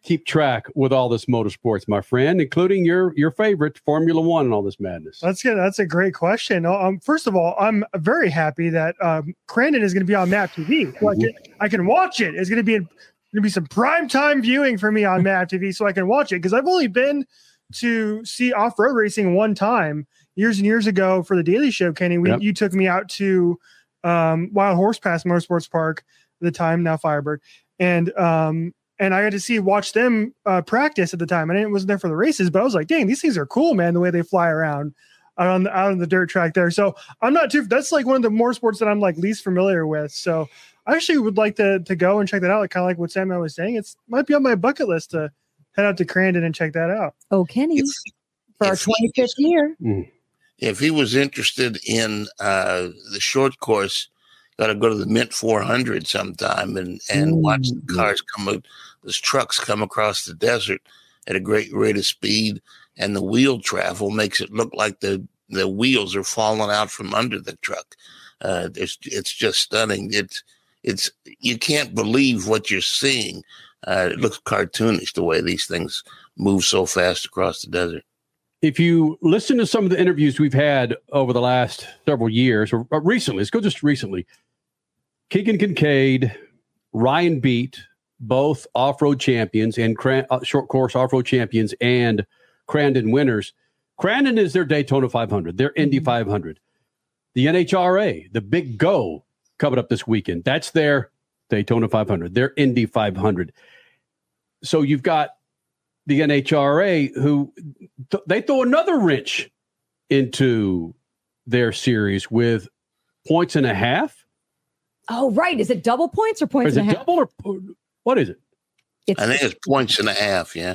keep track with all this motorsports, my friend, including your your favorite Formula One and all this madness? That's good. That's a great question. Um, first of all, I'm very happy that um, Crandon is going to be on M A V T V. So I, can, I can watch it. It's going to be going to be some prime time viewing for me on M A V T V, so I can watch it because I've only been to see off road racing one time years and years ago for the Daily Show. Kenny, we, Yep. you took me out to um, Wild Horse Pass Motorsports Park at the time, now Firebird, and um, and I got to see watch them uh, practice at the time. I didn't wasn't there for the races, but I was like, dang, these things are cool, man. The way they fly around out on the, out on the dirt track there. So I'm not too. That's like one of the more sports that I'm like least familiar with. So I actually would like to to go and check that out. Like kind of like what Samuel was saying. It's might be on my bucket list to head out to Crandon and check that out. Oh, Kenny, for our twenty-fifth year. If he was interested in uh, the short course, got to go to the Mint four hundred sometime and, and Mm. watch the cars come out, those trucks come across the desert at a great rate of speed. And the wheel travel makes it look like the, the wheels are falling out from under the truck. Uh, it's, it's just stunning. It's, it's, you can't believe what you're seeing. Uh, it looks cartoonish the way these things move so fast across the desert. If you listen to some of the interviews we've had over the last several years, or, or recently, let's go just recently, Keegan Kincaid, Ryan Beat, both off-road champions and Cran- uh, short course off-road champions and Crandon winners. Crandon is their Daytona five hundred, their Indy five hundred. The N H R A, the big go coming up this weekend, that's their Daytona five hundred, their Indy five hundred. So you've got the N H R A who th- they throw another wrench into their series with points and a half. Oh, right. Is it double points or points Is and it a half? double or what is it? It's, I think it's points and a half. Yeah.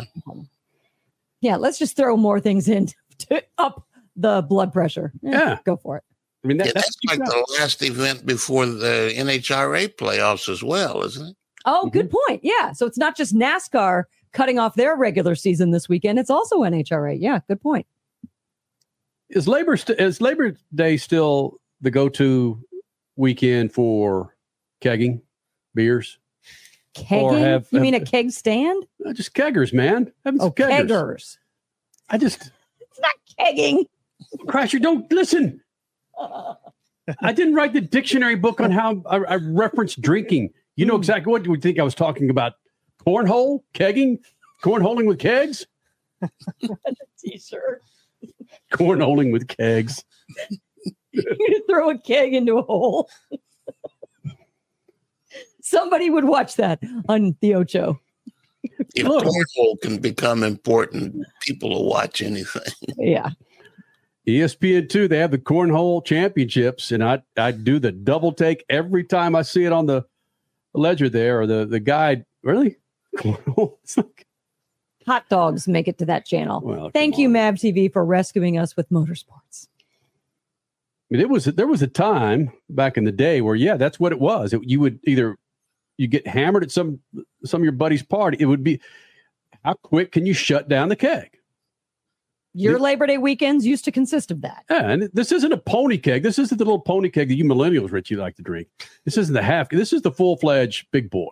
yeah, let's just throw more things in to up the blood pressure. Eh, Yeah. Go for it. I mean, that, Yeah, that's like the last event before the N H R A playoffs as well, isn't it? Oh, good point. Yeah. So it's not just NASCAR cutting off their regular season this weekend. It's also N H R A. Yeah, good point. Is Labor st- is Labor Day still the go-to weekend for kegging beers? Kegging? have- you mean a have- keg stand? Uh, just keggers, man. Having some Oh, keggers. keggers. I just It's not kegging. Crasher, don't listen. I didn't write the dictionary book on how I, I reference drinking. You know exactly what you would think I was talking about. Cornhole, kegging, cornholing with kegs, T-shirt. cornholing with kegs. You throw a keg into a hole. Somebody would watch that on the Ocho. If cornhole can become important, people will watch anything. Yeah. E S P N two, they have the cornhole championships, and I I do the double take every time I see it on the ledger there or the the guide. Really? Cornhole? It's like, Hot dogs make it to that channel. Well, Thank you, M A V T V, for rescuing us with motorsports. I mean, it was there was a time back in the day where yeah, that's what it was. It, you would either you get hammered at some some of your buddy's party. It would be how quick can you shut down the keg? Your Labor Day weekends used to consist of that. Yeah, and this isn't a pony keg. This isn't the little pony keg that you millennials, Richie, like to drink. This isn't the half. This is the full fledged big boy.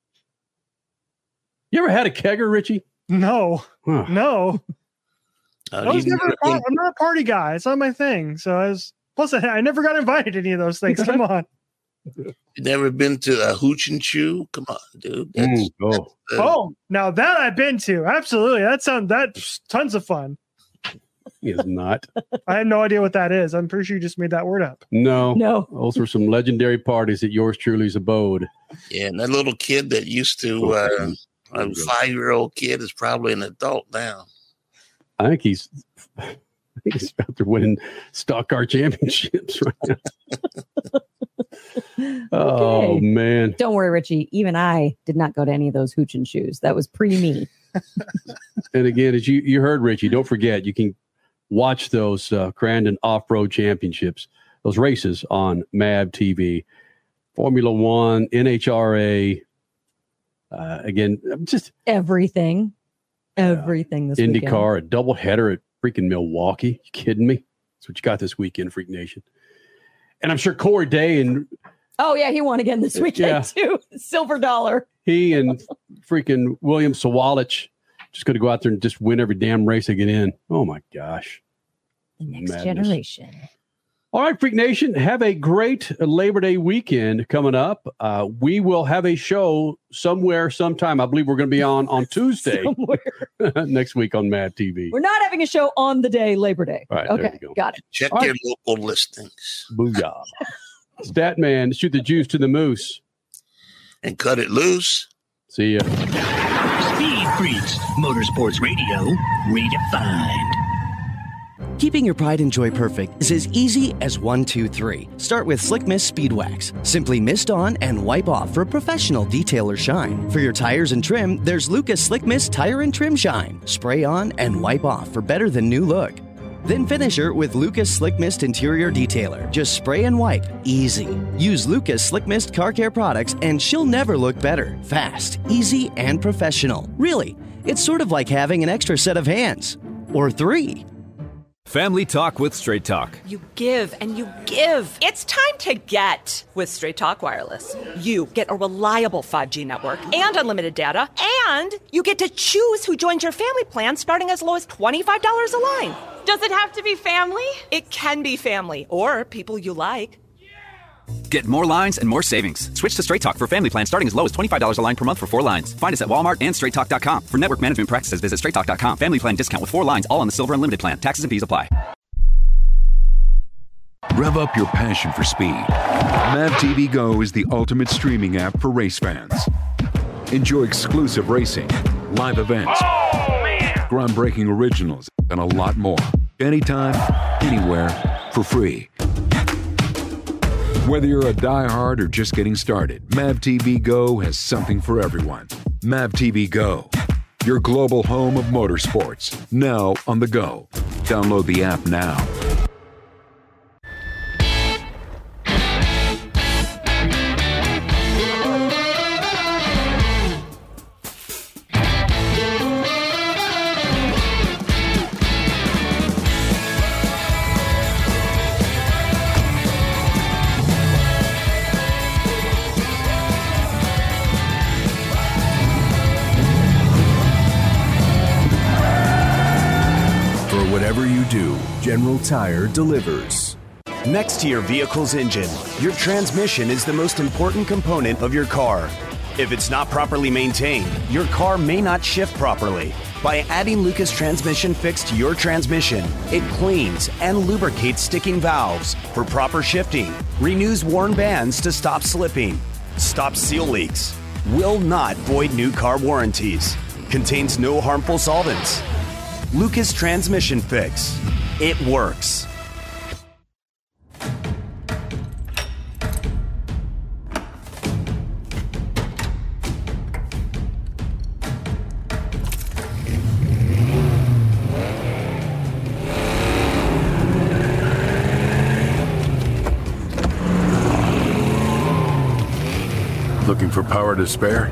You ever had a kegger, Richie? No, Huh. no. Uh, I was you never. A par- I'm not a party guy. It's not my thing. So I was. Plus, I, I never got invited to any of those things. Come on. You never been to a hooch and chew? Come on, dude. That's, Mm, oh. that's, uh, Oh, now that I've been to, absolutely. That sounds that's tons of fun. He is not. I have no idea what that is. I'm pretty sure you just made that word up. No. No. Those were some legendary parties at yours truly's abode. Yeah, and that little kid that used to, uh, a five-year-old kid is probably an adult now. I think he's I think he's about to win stock car championships right now. Oh Okay. man. Don't worry, Richie. Even I did not go to any of those hooch and shoes. That was pre me. And again, as you, you heard, Richie, don't forget you can watch those uh, Crandon off-road championships, those races on M A V T V, Formula One, N H R A. Uh, again, just Everything. Everything this weekend. IndyCar, a double header at freaking Milwaukee. You kidding me? That's what you got this weekend, Freak Nation. And I'm sure Corey Day and Oh, yeah. He won again this weekend, Yeah. too. Silver dollar. He and freaking William Sawalich just going to go out there and just win every damn race they get in. Oh, my gosh. The next Madness. generation. All right, Freak Nation, have a great Labor Day weekend coming up. Uh, we will have a show somewhere, sometime. I believe we're going to be on on Tuesday next week on Mad T V. We're not having a show on the day Labor Day. All right, there okay, you go. got it. Check All your right. local listings. Booyah. Statman, shoot the juice to the moose. And cut it loose. See ya. Speed Freaks, Motorsports Radio, redefined. Keeping your pride and joy perfect is as easy as one, two, three. Start with Slick Mist Speed Wax. Simply mist on and wipe off for professional detail or shine. For your tires and trim, there's Lucas Slick Mist Tire and Trim Shine. Spray on and wipe off for better than new look. Then finish her with Lucas Slick Mist Interior Detailer. Just spray and wipe. Easy. Use Lucas Slick Mist Car Care products and she'll never look better. Fast, easy, and professional. Really, it's sort of like having an extra set of hands. Or three. Family Talk with Straight Talk. You give and you give. It's time to get with Straight Talk Wireless. You get a reliable five G network and unlimited data, and you get to choose who joins your family plan starting as low as twenty-five dollars a line. Does it have to be family? It can be family or people you like. Get more lines and more savings. Switch to Straight Talk for family plan starting as low as twenty-five dollars a line per month for four lines. Find us at Walmart and straight talk dot com. For network management practices, visit straight talk dot com. Family plan discount with four lines, all on the Silver Unlimited plan. Taxes and fees apply. Rev up your passion for speed. Mav T V Go is the ultimate streaming app for race fans. Enjoy exclusive racing, live events, groundbreaking originals, and a lot more. Anytime, anywhere, for free. Whether you're a diehard or just getting started, Mav T V Go has something for everyone. Mav T V Go, your global home of motorsports, now on the go. Download the app now. Whatever you do, General Tire delivers. Next to your vehicle's engine, your transmission is the most important component of your car. If it's not properly maintained, your car may not shift properly. By adding Lucas Transmission Fix to your transmission, it cleans and lubricates sticking valves for proper shifting, renews worn bands to stop slipping, stops seal leaks, will not void new car warranties, contains no harmful solvents. Lucas Transmission Fix. It works. Looking for power to spare?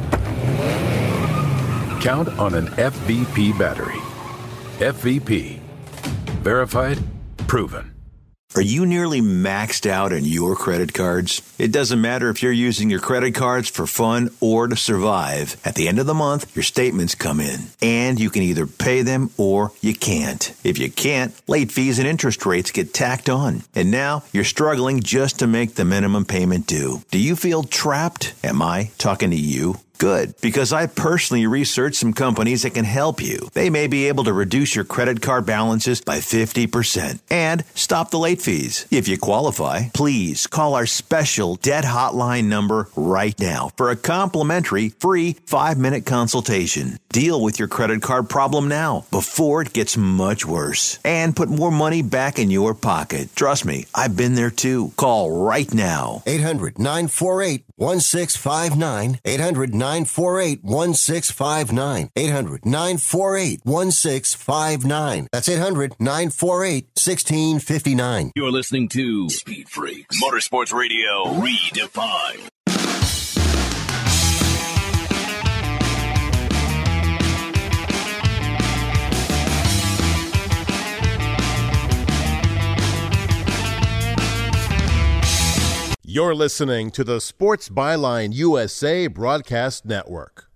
Count on an F V P battery. F V P. Verified, proven. Are you nearly maxed out on your credit cards? It doesn't matter if you're using your credit cards for fun or to survive. At the end of the month, your statements come in, and you can either pay them or you can't. If you can't, late fees and interest rates get tacked on. And now you're struggling just to make the minimum payment due. Do you feel trapped? Am I talking to you? Good, because I personally researched some companies that can help you. They may be able to reduce your credit card balances by fifty percent and stop the late fees. If you qualify, please call our special debt hotline number right now for a complimentary free five-minute consultation. Deal with your credit card problem now before it gets much worse and put more money back in your pocket. Trust me, I've been there too. Call right now. eight hundred nine four eight one six five nine. eight hundred nine four eight one six five nine. eight hundred nine four eight one six five nine. That's eight hundred nine four eight one six five nine. You're listening to Speed Freaks, Motorsports Radio, redefined. You're listening to the Sports Byline U S A Broadcast Network.